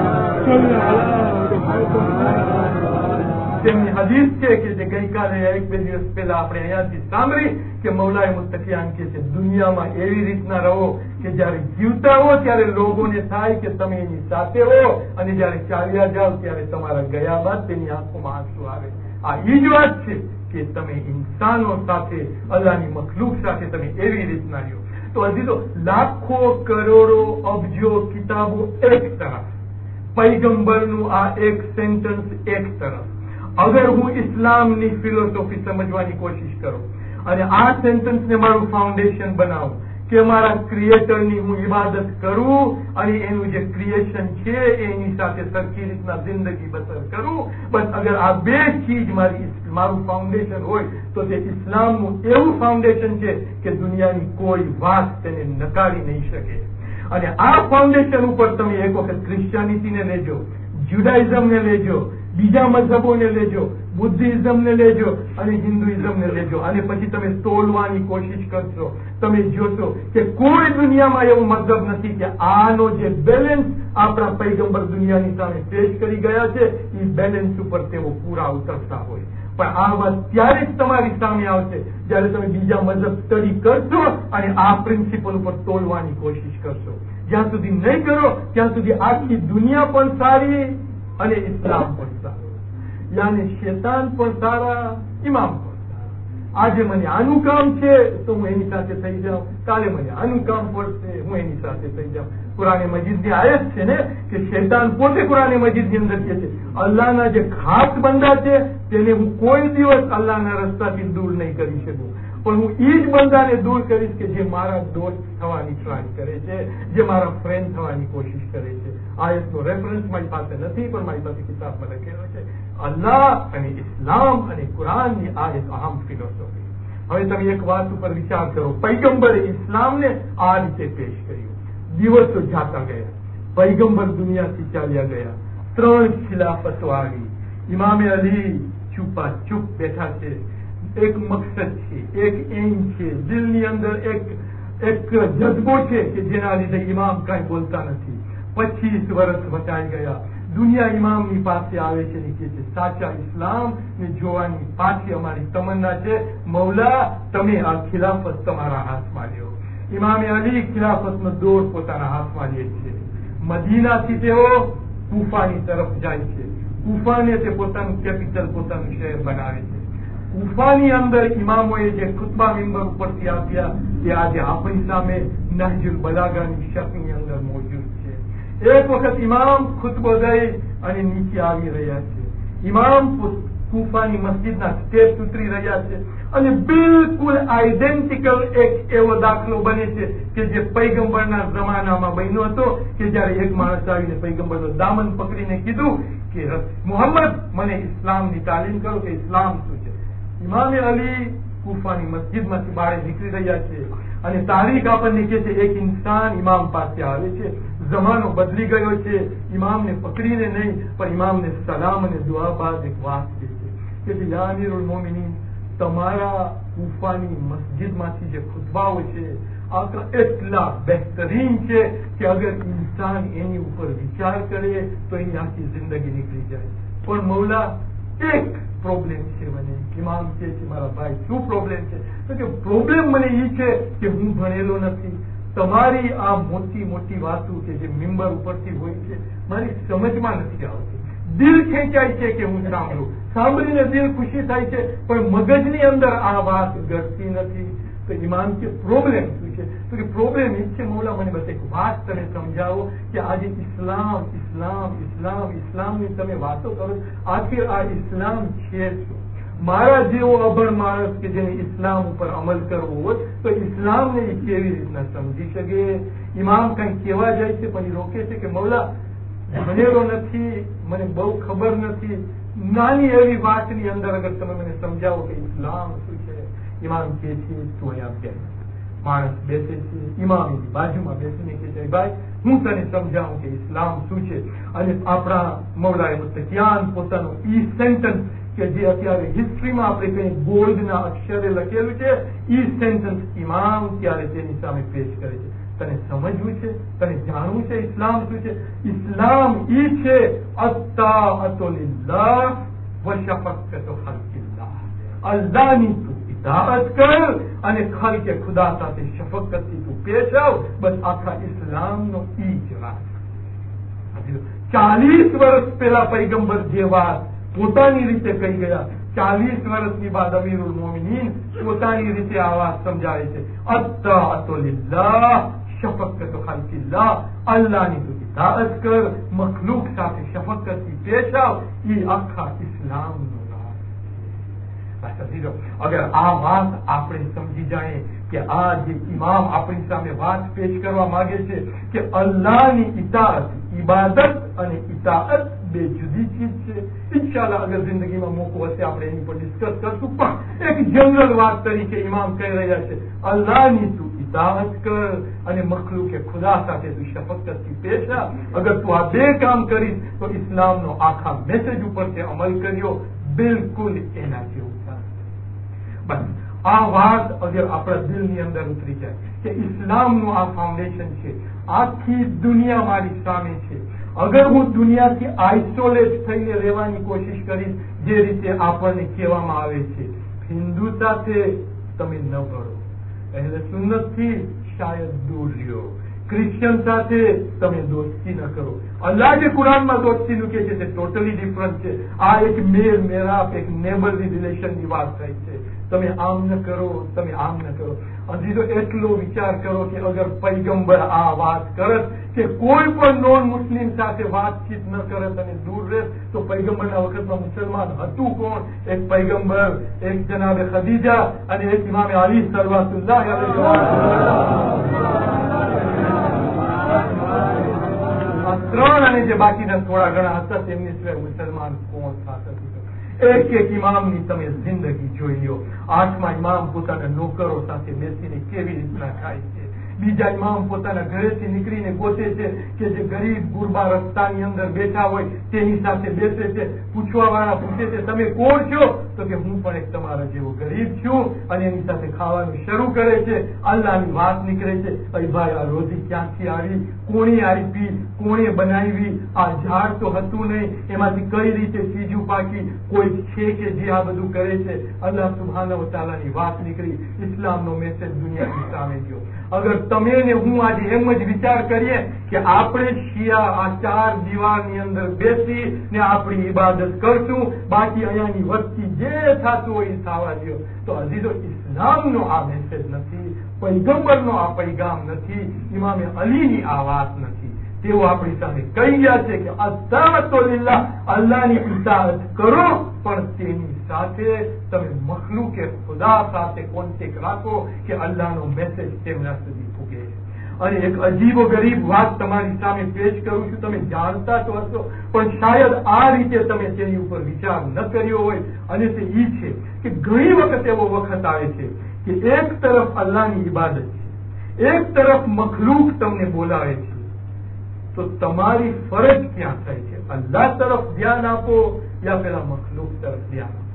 તેમની હદીસ છે કે જે ગઈકાલે એક બે દિવસ પહેલા આપણે અહીંયાથી સાંભળી કે મૌલાએ મુત્તકિયાન કે છે દુનિયામાં એવી રીતના રહો કે જયારે જીવતા હો ત્યારે લોકોને થાય કે તમે એની સાથે હો, અને જયારે ચાલ્યા જાઓ ત્યારે તમારા ગયા બાદ તેની આંખોમાં આંસુ આવે. આ એ જ વાત છે કે તમે ઇન્સાનો સાથે, અલ્લાહની મખલૂક સાથે તમે એવી રીતના રહ્યો. તો હજી તો લાખો કરોડો અબજો કિતાબો એક તરફ, પૈગંબરનું આ એક સેન્ટેન્સ એક તરફ. અગર હું ઇસ્લામની ફિલોસોફી સમજવાની કોશિશ કરું અને આ સેન્ટેન્સને મારું ફાઉન્ડેશન બનાવું કે મારા ક્રિએટરની હું ઇબાદત કરું અને એનું જે ક્રિએશન છે એની સાથે સરખી રીતના જિંદગી બસર કરું. બસ અગર આ બે ચીજ મારી મારું ફાઉન્ડેશન હોય તો તે ઇસ્લામનું એવું ફાઉન્ડેશન છે કે દુનિયાની કોઈ વાત તેને નકારી નહીં શકે. અને આ ફાઉન્ડેશન ઉપર તમે એક વખત ક્રિશ્ચિયાનિટીને લેજો, જ્યુડાઇઝમને લેજો, બીજા મજહબોને લેજો, બુદ્ધિઝમને લેજો અને હિન્દુઇઝમને લેજો, અને પછી તમે તોલવાની કોશિશ કરશો, તમે જોશો કે કોઈ દુનિયામાં એવું મતલબ નથી કે આનો જે બેલેન્સ આપણા પૈગંબર દુનિયાની સામે પેશ કરી ગયા છે એ બેલેન્સ ઉપર તેઓ પૂરા ઉતરતા હોય. પણ આ વાત ત્યારે જ તમારી સામે આવશે જયારે તમે બીજા મતલબ સ્ટડી કરશો અને આ પ્રિન્સિપલ ઉપર તોલવાની કોશિશ કરશો. જ્યાં સુધી નહીં કરો ત્યાં સુધી આખી દુનિયા પણ સારી અને ઇસ્લામ પણ સારું, યાની શેતાન પણ સારા, ઇમામ પણ સારા. આજે મને આનું કામ છે તો હું એની સાથે થઈ જાઉં, કાલે મને આનું કામ પડશે હું એની સાથે થઈ જાઉં. કુરાને મજીદ ની આયત છે ને કે શેતાન પોતે કુરાને મજીદ ની અંદર કે છે અલ્લાહના જે ખાસ બંદા છે તેને હું કોઈ દિવસ અલ્લાહના રસ્તાથી દૂર નહીં કરી શકું, પણ હું એ જ બંદાને દૂર કરીશ કે જે મારા દોસ્ત થવાની ટ્રાય કરે છે, જે મારા ફ્રેન્ડ થવાની કોશિશ કરે છે. આયતનો રેફરન્સ મારી પાસે નથી પણ મારી પાસે કિતાબમાં લખેલો છે. અલ્લાહ અને ઇસ્લામ અને કુરાનની આયત અહમ ફિલોસોફી. હવે તમે એક વાત ઉપર વિચાર કરો, પૈગંબરે ઇસ્લામને આ રીતે પેશ કર્યું. દિવસો જાતા ગયા, પૈગંબર દુનિયાથી ચાલ્યા ગયા, ત્રણ ખિલાફતો આવી, ઇમામે અલી ચૂપા ચૂપ બેઠા છે. એક મકસદ છે, એક એમ છે, દિલની અંદર એક એક જજ્બો છે કે જેના લીધે ઇમામ કઈ બોલતા નથી. પચીસ વર્ષ વટાઈ ગયા, દુનિયા ઇમામની પાસે આવે છે ને કે છે સાચા ઇસ્લામ ને જોવાની પાછી અમારી તમન્ના છે, મૌલા તમે આ ખિલાફત તમારા હાથમાં લ્યો. ઇમામે અલી ખિલાફતનો દોર પોતાના હાથમાં લે છે. મદીનાથી તેઓ કુફાની તરફ જાય છે. કુફાને તે પોતાનું કેપિટલ, પોતાનું શહેર બનાવે છે. કુફાની અંદર ઇમામોએ જે ખુતબા મિંબર ઉપરથી આપ્યા તે આજે આપણી સામે નહજુલ બલાગાની શકની અંદર મોજૂદ છે. એક વખત ઇમામ ખુતબો દઈ અને નીચે આવી રહ્યા છે. ઇમામ કુફાની મસ્જિદના સ્ટેપ્સ ઉતરી રહ્યા છે અને બિલકુલ આઈડેન્ટિકલ એક એવો દાખલો બને છે કે જે પૈગંબરના જમાનામાં બન્યો હતો કે જયારે એક માણસ આવીને પૈગંબરનો દામન પકડીને કીધું કે મોહમ્મદ મને ઇસ્લામની તાલીમ કરો કે ઇસ્લામ શું છે. ઇમામે અલી કુફાની મસ્જિદમાંથી બહાર નીકળી રહ્યા છે અને તારીખ આપણને કહે છે એક ઇન્સાન ઇમામ પાસે આવે છે. જમાનો બદલી ગયો છે, ઇમામને પકડીને નહીં પણ ઇમામને સલામ અને દુઆ બાદ એક વાત કહે છે કે યા અમીરુલ મોમિનીન, તમારા કુફાની મસ્જિદમાંથી જે ખુતબાઓ છે આ એટલા બહેતરીન છે કે અગર ઇન્સાન એની ઉપર વિચાર કરે તો એની આખી જિંદગી નીકળી જાય. પણ મૌલા એક પ્રોબ્લેમ છે મને. ઇમામ કહે છે મારા ભાઈ શું પ્રોબ્લેમ છે? તો કે પ્રોબ્લેમ મને એ છે કે હું ભણેલો નથી. તમારી આ મોટી મોટી વાતો કે જે મિંબર ઉપરથી હોય છે મારી સમજમાં નથી આવતી. દિલ ખેંચાય છે કે હું સાંભળું, સાંભળીને દિલ ખુશી થાય છે પણ મગજની અંદર આ વાત ઘટતી નથી. તો ઇમામ કે પ્રોબ્લેમ શું છે? તો કે પ્રોબ્લેમ એ છે મૌલા મને બસ એક વાત તમે સમજાવો કે આજે ઇસ્લામ ઇસ્લામ ઇસ્લામ ઇસ્લામની તમે વાતો કરો, આખિર આ ઇસ્લામ છે શું? મારા જેવો અભણ માણસ કે જેને ઇસ્લામ ઉપર અમલ કરવો હોય તો ઇસ્લામને એ કેવી રીતના સમજી શકે? ઇમામ કઈ કહેવા જાય છે પણ એ રોકે છે કે મૌલા ભણેલો નથી, મને બહુ ખબર નથી, નાની એવી વાતની અંદર અગર તમે મને સમજાવો કે ઇસ્લામ શું છે. ઇમામ કહે છે તું અહીંયા બેસ. માણસ બેસે છે, ઇમામ બાજુમાં બેસીને કહે છે ભાઈ હું તને સમજાવું કે ઇસ્લામ શું છે. અને આપણા મૌલાએ મુત્તકિયાન પોતાનું ઈ સેન્ટન્સ કે જે અત્યારે હિસ્ટ્રીમાં આપણે કઈ ગોલ્ડના અક્ષરે લખેલું છે ઈ સેન્ટન્સ ઇમામ ત્યારે તેની સામે પેશ કરે છે. તને સમજવું છે, તને જાણવું છે ઇસ્લામ શું છે? ઇસ્લામ ઈ છે અત્તાઅતુ લિલ્લાહ વ શફaqatu ખલ્કિલ્લાહ. અલ્લાહની તું ઇતાઅત કર અને ખલ્કે ખુદા સાથે શફકતથી તું પેશ આવ. બસ આખા ઇસ્લામનો ઈ જ વાત. ચાલીસ વર્ષ પહેલા પૈગંબર જે વાત પોતાની રીતે કહી ગયા, ચાલીસ વર્ષની બાદ અમીરુલ મોમિનીન પોતાની રીતે આ વાત સમજાવે છે. અત્તાઅતુ લિલ્લાહ શફકતુ ખલ્કિલ્લાહ. અલ્લાહની તું ઇતાઅત કર, મખલુક સાથે શફકતથી પેશ આવ. એ આખા ઇસ્લામનો રાજ છે. અગર આ વાત આપણે સમજી જાય કે આ જે ઇમામ આપણી સામે વાત પેશ કરવા માંગે છે કે અલ્લાહની ઇતાઅત, ઇબાદત અને ઇતાઅત બે જુદી ચીજ છે. ઇન્શાઅલ્લાહ અગર જિંદગીમાં મોકો હશે આપણે એની પર ડિસ્કસ કરશું, પણ એક જનરલ વાત તરીકે ઇમામ કહી રહ્યા છે અલ્લાહની તું ઇતાઅત કર અને મખલુકે ખુદા સાથે તું શફકતથી પેશ આ. અગર તું આ બે કામ કરીશ તો ઇસ્લામનો આખા મેસેજ ઉપર તે અમલ કર્યો બિલકુલ એના જેવું થશે. બસ આ વાત અગર આપણા દિલની અંદર ઉતરી જાય કે ઇસ્લામનું આ ફાઉન્ડેશન છે, આખી દુનિયા મારી સામે છે, અગર હું દુનિયાથી આઇસોલેટ થઈને રહેવાની કોશિશ કરીશ જે રીતે આપણને કહેવામાં આવે છે, હિન્દુ સાથે તમે ન ભળો, એટલે સુન્નતથી શાયદ દૂર રહ્યો, ક્રિશ્ચિયન સાથે તમે દોસ્તી ન કરો. અલ્લાહ જે કુરાનમાં દોસ્તીનું કહે છે તે ટોટલી ડિફરન્ટ છે. આ એક મેર મેરાપ, એક નેબરલી રિલેશનની વાત થાય છે. તમે આમ ન કરો, તમે આમ ન કરો. હજી તો એટલો વિચાર કરો કે અગર પૈગંબર આ વાત કરત કે કોઈ પણ નોન મુસ્લિમ સાથે વાતચીત ન કરત અને દૂર રહે, તો પૈગંબરના વખતમાં મુસલમાન હતું કોણ? એક પૈગંબર, એક જનાબે ખદીજા અને એક ઇમામે અલી સલવાતુલ્લાહ ત્રણ, અને જે બાકીના થોડા ઘણા હતા તેમની સિવાય મુસલમાન કોણ થશે? એક એક ઇમામની તમે જિંદગી જોઈ લો. આઠમા ઇમામ પોતાના નોકરો સાથે બેસીને કેવી રીતના ખાય છે. બીજા ઇમામ પોતાના ઘરેથી નીકળીને ગોતે છે કે જે ગરીબ ગુરબા રસ્તાની અંદર બેઠા હોય તેની સાથે બેસે છે. પૂછવા વાળા પૂછે છે તમે કોણ છો? તો કે હું પણ એક તમારા જેવો ગરીબ છું, અને એની સાથે ખાવાનું શરૂ કરે છે. અલ્લાહની વાત નીકળે છે, અરે ભાઈ આ રોજી ક્યાંથી આવી, કોણે આપી, કોણે બનાવી, આ ઝાડ તો હતું નહીં, એમાંથી કઈ રીતે ચીજું પાકી, કોઈ છે કે જે આ બધું કરે છે? અલ્લાહ સુબ્હાનહુ વ તઆલાની વાત નીકળી, ઇસ્લામનો મેસેજ દુનિયાની સામે ગયો. અગર તમે ને હું આજે એમ જ વિચાર કરીએ કે આપણે શિયા આ ચાર દીવારની અંદર બેસી ને આપણી ઇબાદત કરશું, બાકી અહીંયાની વસ્તી જે થતું હોય એ થવા દો, તો હજી તો ઇસ્લામનો આ મેસેજ નથી, પૈગંબરનો આ પૈગામ નથી, ઇમામે અલીની આ વાત નથી. તેઓ આપણી સામે કહી ગયા છે કે અતાઅતુ લિલ્લાહ, અલ્લાહની ઇતાઅત કરો, પણ તેની સાથે તમે મખલુકે ખુદા સાથે કોન્ટેક્ટ રાખો કે અલ્લાહનો મેસેજ તેમના સુધી પૂગે. અને એક અજીબો ગરીબ વાત તમારી સામે પેશ કરું છું, તમે જાણતા તો હશો પણ શાયદ આ રીતે તમે તેની ઉપર વિચાર ન કર્યો હોય, અને તે ઈ છે કે ઘણી વખત એવો વખત આવે છે કે એક તરફ અલ્લાહની ઇબાદત છે, એક તરફ મખલુક તમને બોલાવે છે, તો તમારી ફરજ ક્યાં થાય છે? અલ્લાહ તરફ ધ્યાન આપો યા પેલા મખલુક તરફ ધ્યાન આપો?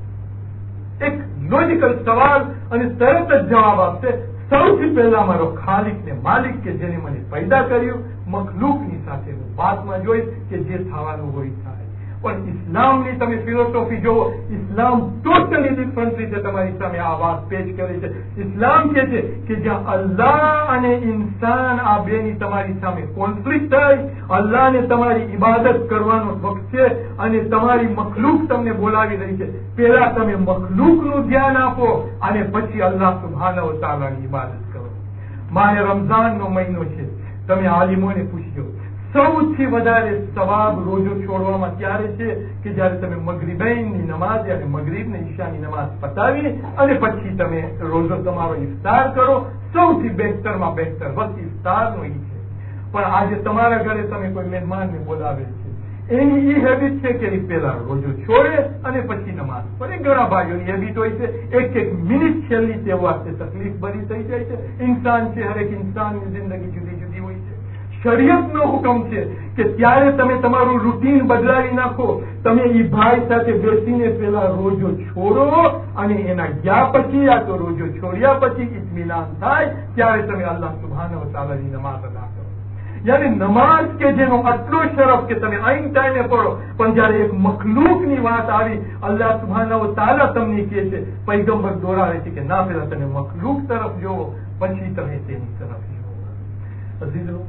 એક લોજિકલ સવાલ, અને તરત જ જવાબ આપશે સૌથી પહેલા મારો ખાલિક ને માલિક કે જેને મને પેદા કર્યું, મખલુકની સાથે હું વાતમાં જોઈશ કે જે થવાનું હોય થાય. પણ ઇસ્લામની તમે ફિલોસોફી જોવો, ઇસ્લામ ટોટલી ડિફરન્ટ રીતે તમારી સામે આ વાત પેશ કરે છે. ઇસ્લામ કહે છે કે જ્યાં અલ્લાહ અને ઇન્સાન આ બેની તમારી સામે કોન્ફ્લિક્ટ થાય, અલ્લાહને તમારી ઇબાદત કરવાનો વખત છે અને તમારી મખલુક તમને બોલાવી રહી છે, પહેલા તમે મખલુકનું ધ્યાન આપો અને પછી અલ્લાહ સુબ્હાનહુ વ તઆલાની ઇબાદત કરો. માહે રમઝાનનો મહિનો છે, તમે આલિમોને પૂછજો સૌથી વધારે સવાબ રોજો છોડવામાં ક્યારે છે? કે જયારે તમે મગરિબૈનની નમાઝ અને મગરિબ ને ઈશાની નમાઝ પતાવી અને પછી તમે રોજો તમારો ઇફતાર કરો. સૌથી બહેતરમાં બહેતર વખત ઇફતારનો ઈ છે. પણ આજે તમારા ઘરે તમે કોઈ મહેમાનને બોલાવે છે, એની ઈ હેબિટ છે કે એ પેલા રોજો છોડે અને પછી નમાઝ પડે. ઘણા ભાઈઓની હેબિટ હોય છે, એક એક મિનિટ છેલ્લી તે વાસ્તે તકલીફ ભરી થઈ જાય છે. ઇન્સાન છે, હરેક ઇન્સાનની જિંદગી જુદી જુદી હોય છે. શરીયતનો હુકમ છે કે ત્યારે તમે તમારું રૂટીન બદલાવી નાખો, તમે ઈ ભાઈ સાથે બેસીને પેલા રોજો છોડો અને એના ગયા પછી યા તો રોજો છોડ્યા પછી ઇત્મીનાન થાય ત્યારે તમે અલ્લાહ સુબ્હાનહુ વ તઆલાની નમાઝ અદા કરો. યાની નમાઝ કે જેનો આટલો શરફ કે તમે આઈન ટાઈમે પઢો, પણ જયારે એક મખલુકની વાત આવી, અલ્લાહ સુબ્હાનહુ વ તઆલા તમને કહે છે, પૈગંબર દોરાવે છે કે ના, પેલા તમે મખલુક તરફ જોવો પછી તમે તેની તરફ જોવો. અઝીઝો,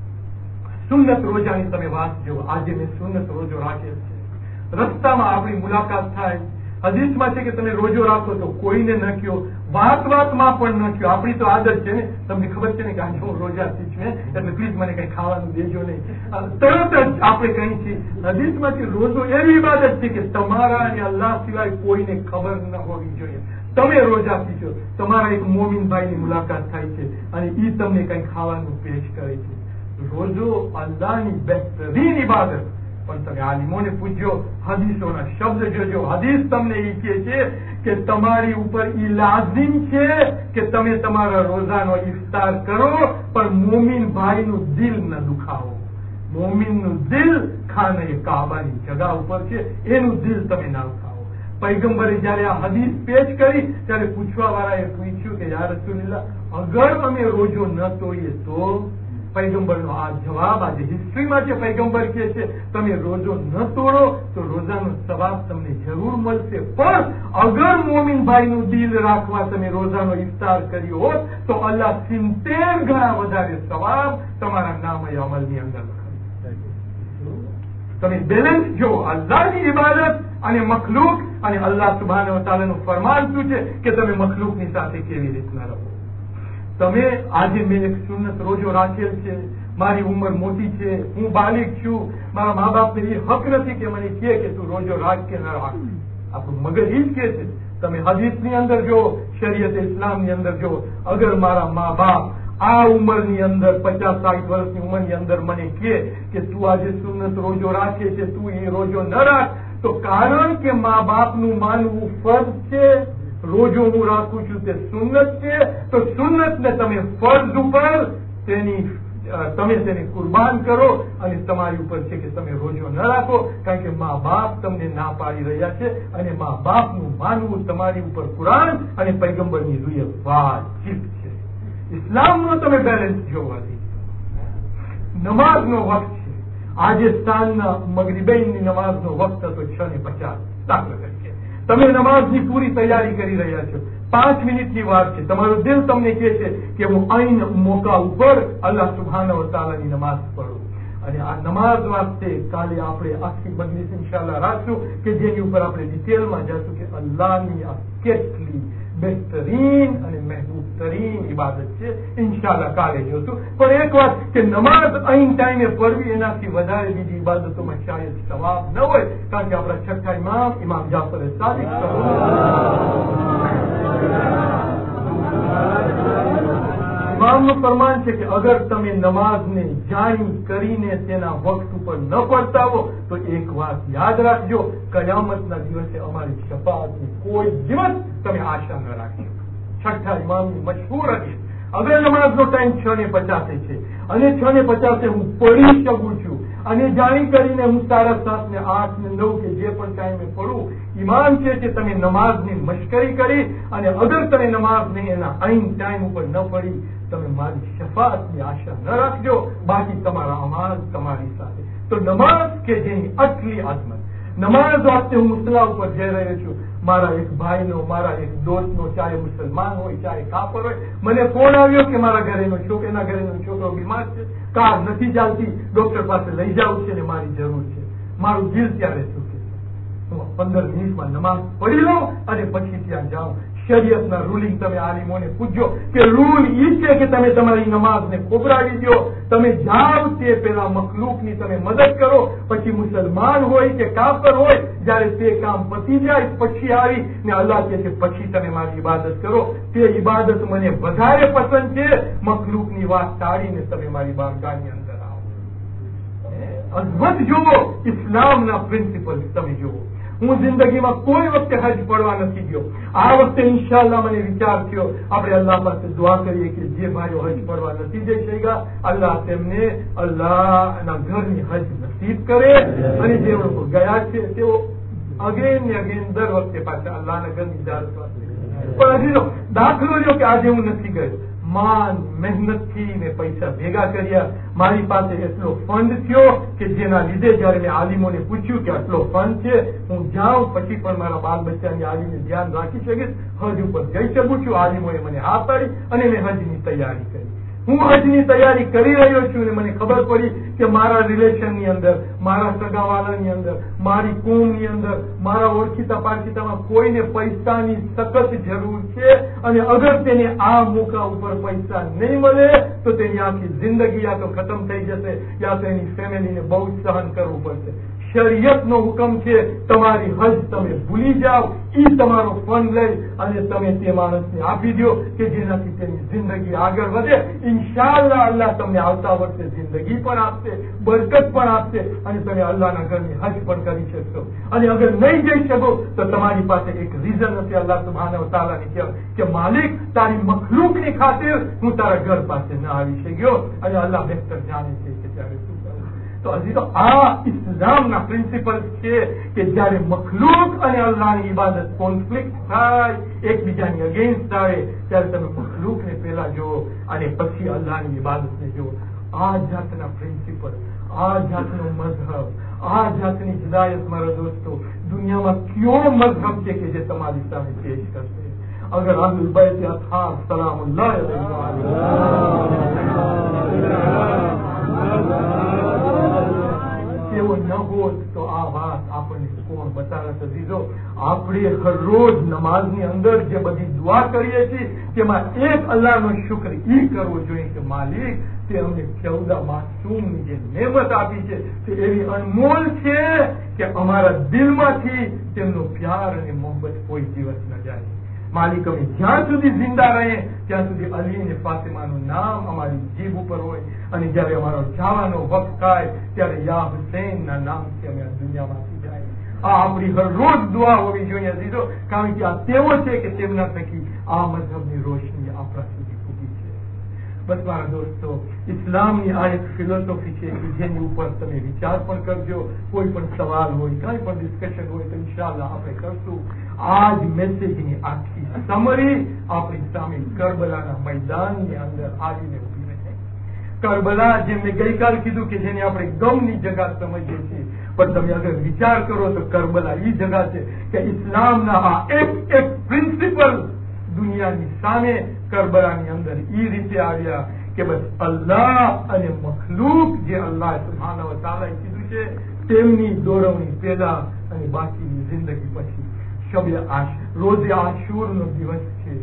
સુન્નત રોજાની તમે વાત જુઓ. આજે મેં સુન્નત રોજો રાખેલ છે. રસ્તામાં આપણી મુલાકાત થાય, હદીસમાં છે કે તમે રોજો રાખો તો કોઈને ન કહો, વાત વાતમાં પણ ન થયું. આપણી તો આદત છે ને, તમને ખબર છે ને કે આજે હું રોજાથી છું એટલે પ્લીઝ મને કઈ ખાવાનું દેજો નહીં, તરત જ આપણે કઈ છીએ. હદીસમાંથી રોજો એવી ઇબાદત છે કે તમારા અને અલ્લાહ સિવાય કોઈને ખબર ન હોવી જોઈએ. તમે રોજાથી છો, તમારા એક મોમીન ભાઈની મુલાકાત થાય છે અને ઈ તમને કઈ ખાવાનું પેશ કરે છે. રોજો અલ્લાહની બહેતરીન ઇબાદત. પણ તમે આલિમોને પૂછજો, હદીસોના શબ્દ જોજો. હદીસ તમને એ કહે છે કે તમારી ઉપર ઈ લાઝિમ છે કે તમે તમારા રોજાનો ઇફતાર કરો, પણ મોમીન ભાઈનું દિલ ન દુખાવો. મોમીનનું દિલ ખાને કાબાની જગા ઉપર છે, એનું દિલ તમે ના દુખાવો. પૈગંબરે જયારે આ હદીસ પેશ કરી ત્યારે પૂછવા વાળાએ પૂછ્યું કે યા રસૂલલ્લાહ, અગર અમે રોજો ન તોડીએ તો? પૈગંબરનો આ જવાબ આજે હિસ્ટ્રીમાં છે. પૈગંબર કહે છે તમે રોજો ન તોડો તો રોજાનો સવાબ તમને જરૂર મળશે, પણ અગર મોમીન ભાઈનું દિલ રાખવા તમે રોજાનો ઇફતાર કર્યો હોત તો અલ્લાહ સિત્તેર ગણા વધારે સવાબ તમારા નામ અમલની અંદર લખાવે. તમે બેલેન્સ જો, અલ્લાહની ઇબાદત અને મખલૂક, અને અલ્લાહ સુબ્હાનહુ વ તઆલાનું ફરમાન શું છે કે તમે મખલૂકની સાથે કેવી રીતના રહો. તમે આજે મેં એક સુન્નત રોજો રાખેલ છે, મારી ઉંમર મોટી છે, હું બાલિક છું, મારા મા બાપને એ હક નથી કે મને કહે કે તું રોજો રાખ કે ન રાખ. આપણું મગજ એ જ કહે છે. તમે હદીસની અંદર જો, શરીયત ઇસ્લામની અંદર જો, અગર મારા મા બાપ આ ઉંમરની અંદર પચાસ સાઠ વર્ષની ઉંમરની અંદર મને કહે કે તું આજે સુન્નત રોજો રાખે છે, તું એ રોજો ન રાખ, તો કારણ કે મા બાપનું માનવું ફરજ છે, રોજો હું રાખું છું તે સુન્નત છે, તો સુન્નત ને તમે ફરજ ઉપર તેની તમે તેને કુરબાન કરો અને તમારી ઉપર છે કે તમે રોજો ન રાખો, કારણ કે મા બાપ તમને ના પાડી રહ્યા છે અને મા બાપનું માનવું તમારી ઉપર કુરાન અને પૈગંબરની રૂએ વાજિબ છે. ઇસ્લામનો તમે બેલેન્સ જોવાથી નમાઝનો વખત છે. આજે સાંજના મગરિબૈનની નમાઝનો વખત હતો છ ને પચાસ દાખલા તરીકે. તમે નમાઝની પૂરી તૈયારી કરી રહ્યા છો, પાંચ મિનિટની વાર છે, તમારું દિલ તમને કહે છે કે હું આઈન મોકા ઉપર અલ્લાહ સુબ્હાનહુ વ તઆલાની નમાઝ પઢું. અને આ નમાઝ વાસ્તે કાલે આપણે આખી મજલિસ ઇન્શાઅલ્લાહ રાખશું કે જેની ઉપર આપણે ડિટેલમાં જશું કે અલ્લાહની આ કેટલી બહેતરીન અને મહેબૂબ તરીન ઇબાદત છે. ઇન્શાઅલ્લાહ કાલે જોશું. પણ એક વાત કે નમાઝ આઈન ટાઈમે પડવી એનાથી વધારે બીજી ઇબાદતોમાં શાયદ સવાબ ન હોય, કારણ કે આપણા છઠ્ઠા ઇમામ ઇમામ જાફર સાદિક ઇમામનું ફરમાન છે કે અગર તમે નમાઝને જાણી કરીને તેના વખત ઉપર ન પડતા હો તો એક વાત યાદ રાખજો, કયામતના દિવસે અમારી શફાઅતની કોઈ દિવસ તમે આશા ન રાખજો. છઠ્ઠા ઇમામની મશહૂર હતી, અગર નમાઝનો ટાઈમ છ ને પચાસે છે અને છ ને પચાસે હું પડી શકું છું અને જાણી કરીને હું સાડા સાત ને આઠ ને નવ કે જે પણ ટાઈમે પડું, ઇમામ છે કે તમે નમાઝની મશ્કરી કરી અને અગર તમે નમાઝને એના આઈન ટાઈમ ઉપર ન પડી તમે મારી શફાઅતની આશા ન રાખજો, બાકી તમારા અમાલ તમારી સાથે. તો નમાઝ કે જેની આટલી આઝમત, નમાઝ વાસ્તે હું મુસલા ઉપર જઈ રહ્યો છું, મારા એક ભાઈનો, મારા એક દોસ્તનો, ચાહે મુસલમાન હોય ચાહે કાફર હોય, મને ફોન આવ્યો કે મારા ઘરેનો છોકરો એના ઘરેનો છોકરો બીમાર છે, કાર નથી ચાલતી, ડોક્ટર પાસે લઈ જવું છે ને મારી જરૂર છે. મારું દિલ ત્યારે સુખે છે. હું પંદર મિનિટમાં નમાઝ પઢી લઉં અને પછી ત્યાં જાઉં. શરીયતના રૂલિંગ તમે આલિમોને પૂછજો કે રૂલ ઈ છે કે તમે તમારી નમાઝને ખોબરાવી દો, તમે જાઓ તે પેલા મખલૂકની તમે મદદ કરો, પછી મુસલમાન હોય કે કાફર હોય જયારે તે કામ પતી જાય પછી આવી ને અલ્લાહ કહે છે પછી તમે મારી ઇબાદત કરો, તે ઇબાદત મને વધારે પસંદ છે, મખલૂકની વાત ટાળીને તમે મારી બારગાહની અંદર આવો. અઝમત જુઓ, ઇસ્લામના પ્રિન્સિપલ તમે જુઓ. હું જિંદગીમાં કોઈ વખતે હજ પડવા નથી ગયો. આ વખતે ઇન્શાઅલ્લાહ મને વિચાર થયો આપણે અલ્લાહ પાસે દુઆ કરીએ કે જે ભાઈઓ હજ પડવા નથી જઈ શક્યા અલ્લાહ તેમને અલ્લાહના ઘરની હજ નસીબ કરે અને જે લોકો ગયા છે તેઓ અગેન ને અગેન દર વખતે પાછા અલ્લાહના ઘરની ઇજારત વાસ્તે. પણ હજી દાખલો જો કે આજે હું નથી ગયો, માન મહેનતથી મેં પૈસા ભેગા કર્યા, મારી પાસે એટલો ફંડ થયો કે જેના લીધે જયારે મેં આલિમોને પૂછ્યું કે આટલો ફંડ છે, હું જાઉં પછી પણ મારા બાલ બચ્ચાની આલીને ધ્યાન રાખી શકીશ, હજ ઉપર જઈ શકું છું. આલિમોએ મને હા પાડી અને મેં હજની તૈયારી કરી. હું હજની તૈયારી કરી રહ્યો છું ને મને ખબર પડી કે મારા રિલેશનની અંદર, મારા સગાવાલાની અંદર, મારી કોમની અંદર, મારા ઓળખીતા પારખીતામાં કોઈને પૈસાની સખત જરૂર છે અને અગર તેને આ મોકા ઉપર પૈસા નહીં મળે તો તેની આખી જિંદગી યા તો ખતમ થઈ જશે યા તો એની ફેમિલીને બહુ સહન કરવું પડશે. શરીયતનો હુકમ છે તમારી હજ તમે ભૂલી જાઓ, ઈ તમારો ફંડ લઈ અને તમે તે માણસને આપી દો કે જેનાથી તેની જિંદગી આગળ વધે. ઇન્શાઅલ્લાહ અલ્લાહ તમને આવતા વર્ષે જિંદગી પણ આપશે, બરકત પણ આપશે અને તમે અલ્લાહના ઘરની હજ પણ કરી શકશો. અને અગર નહીં જઈ શકો તો તમારી પાસે એક રીઝન હશે અલ્લાહ સુબ્હાનહુ તઆલાની કહેવાય કે માલિક તારી મખલૂકની ખાतिर હું તારા ઘર પાસે ન આવી શક્યો અને અલ્લાહ બહેતર જાણે છે કે ત્યારે શું કરવું. તો હજી તો આ ઇસ્લામના પ્રિન્સિપલ્સ છે કે જયારે મખલૂક અને અલ્લાહની ઇબાદત કોન્ફ્લિક્ટ થાય, એકબીજાની અગેન્સ્ટ આવે, ત્યારે તમે મખલૂકને પેલા જુઓ અને પછી અલ્લાહની ઇબાદતને જુઓ. આ જાતના પ્રિન્સિપલ, આ જાતનો મઝહબ, આ જાતની હિદાયત મારા દોસ્તો દુનિયામાં કયો મઝહબ છે કે જે તમારી સામે પેશ કરશે? અગર અહલુલ બૈત અથાર સલામુલ્લાહ એવો ન હોત તો આ વાત આપણને કોણ બતાવે છે? દીધો આપણે હરરોજ નમાઝની અંદર જે બધી દુઆ કરીએ છીએ તેમાં એક અલ્લાહનો શુક્ર ઈ કરવો જોઈએ કે માલિક તે અમને ચૌદા માસૂમની જે નેમત આપી છે તે એવી અનમોલ છે કે અમારા દિલમાંથી તેમનો પ્યાર અને મોહબ્બત કોઈ દિવસ ન જાય. માલિક અમે જ્યાં સુધી જિંદા રહે ત્યાં સુધી અલી અને ફાતિમાનું નામ અમારી જીભ ઉપર હોય અને જયારે અમારો જવાનો વખત થાય ત્યારે યા હુસૈનના નામથી અમે આ દુનિયામાંથી જાય. આ આપણી હરરોજ દુઆ હોવી જોઈએ દીધો, કારણ કે આ તેવો છે કે તેમના થકી આ મઝહબની રોશની આપણા સુધી ફૂટી છે. બસ મારા દોસ્તો ઇસ્લામની આ એક ફિલોસોફી છે કે જેની ઉપર તમે વિચાર પણ કરજો. કોઈ પણ સવાલ હોય, કઈ પણ ડિસ્કશન હોય તો ઇન્શાઅલ્લાહ આપણે કરશું. આજ મેસેજની આખી સમરી આપણી સામે કરબલાના મેદાનની અંદર આવીને ઉભી રહે. કરબલા જેમ મેં ગઈકાલ કીધું કે જેને આપણે ગમની જગા સમજીએ છીએ, પણ તમે અગર વિચાર કરો તો કરબલા એ જગા છે કે ઇસ્લામના આ એક એક પ્રિન્સિપલ દુનિયાની સામે કરબલાની અંદર એ રીતે આવ્યા કે બસ અલ્લાહ અને મખલૂક જે અલ્લાહ સુબ્હાનહુ તઆલાએ કીધું છે તેમની દોરવણી પેલા અને બાકીની જિંદગી પછી. શબે આશ રોજે આશુરનો દિવસ છે.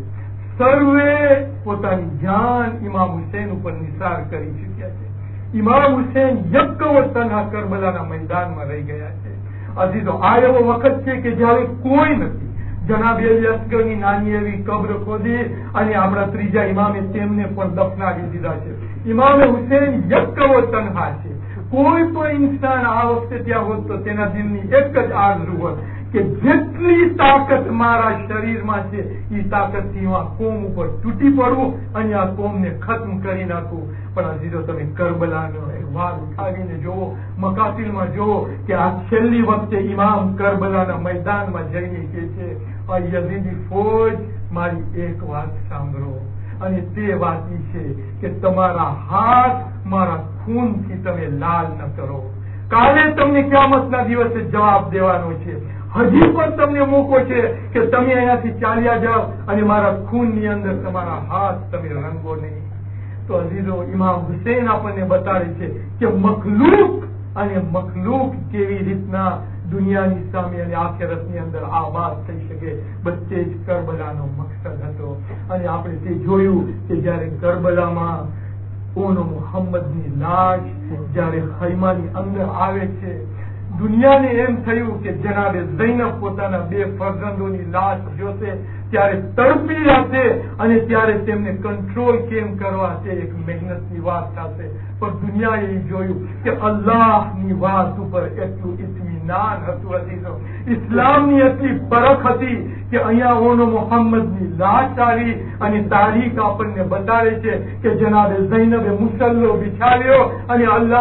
સર્વે પોતાની જાન ઇમામ હુસૈન ઉપર નિસાર કરી ચુક્યા છે. ઇમામ હુસૈન યક્કવ તન્હા કરબલાના મેદાનમાં રહી ગયા છે. હજી તો આ એવો વખત છે કે જયારે કોઈ નથી. જનાબે અલી અસ્ગરની નાની એવી કબ્ર ખોદી અને આપણા ત્રીજા ઇમામે તેમને પણ દફનાવી દીધા છે. ઇમામે હુસૈન યક્કવ તન્હા છે. કોઈ પણ ઇન્સાન આ વખતે ત્યાં હોત તો તેના દિલની એક જ આરઝુ હોત કે જેટલી તાકાત મારા શરીરમાં છે એ તાકાતથી હું આ કોમ ઉપર તૂટી પડવું અને આ કોમને ખત્મ કરી નાખવું. પણ હજી તો તમે કરબલાનો અહેવાલ ઉઠાવીને જોવો, મકાતિલમાં જોવો કે આ છેલ્લી વખતે ઇમામ કરબલાના મેદાનમાં જઈને કે છે આ યઝીદી ફોજ મારી એક વાત સાંભળો અને તે વાત એ છે કે તમારા હાથ મારા ખૂનથી તમે લાલ ન કરો. કાલે તમને કિયામતના દિવસે જવાબ દેવાનો છે. હજી પણ તમને મોકો છે કે તમે અહીંયાથી ચાલ્યા જાઓ અને મારા ખૂનની અંદર તમારા હાથ તમે રંગો નહીં. તો અઝીઝો ઇમામ હુસૈન આપણને બતાવે છે કે મખલૂક અને મખલૂક કેવી રીતના દુનિયાની સામે અને આખિરતની અંદર આબાદ થઈ શકે. બસ તે જ કરબલાનો મકસદ હતો. અને આપણે તે જોયું કે જયારે કરબલામાં ઓનો મુહમ્મદની લાશ જયારે ખૈમાની અંદર આવે છે, દુનિયાને એમ થયું કે જનાબે ઝૈનબ પોતાના બે ફરજંદોની લાશ જોશે ત્યારે તડપી જશે અને ત્યારે તેમને કંટ્રોલ કેમ કરવા તે એક મહેનતની વાત થશે. પણ દુનિયાએ એ જોયું કે અલ્લાહની વાત ઉપર એટલું ઇત્મીનાન હતું. અઝીઝો ઇસ્લામની એટલી પરખ હતી કે અહીંયા ઓનો મુહમ્મદની લાશ આવી અને તારીખ આપણને બતાવે છે કે જનાબે ઝૈનબે મુસલ્લો બિછાવ્યો અને અલ્લાહ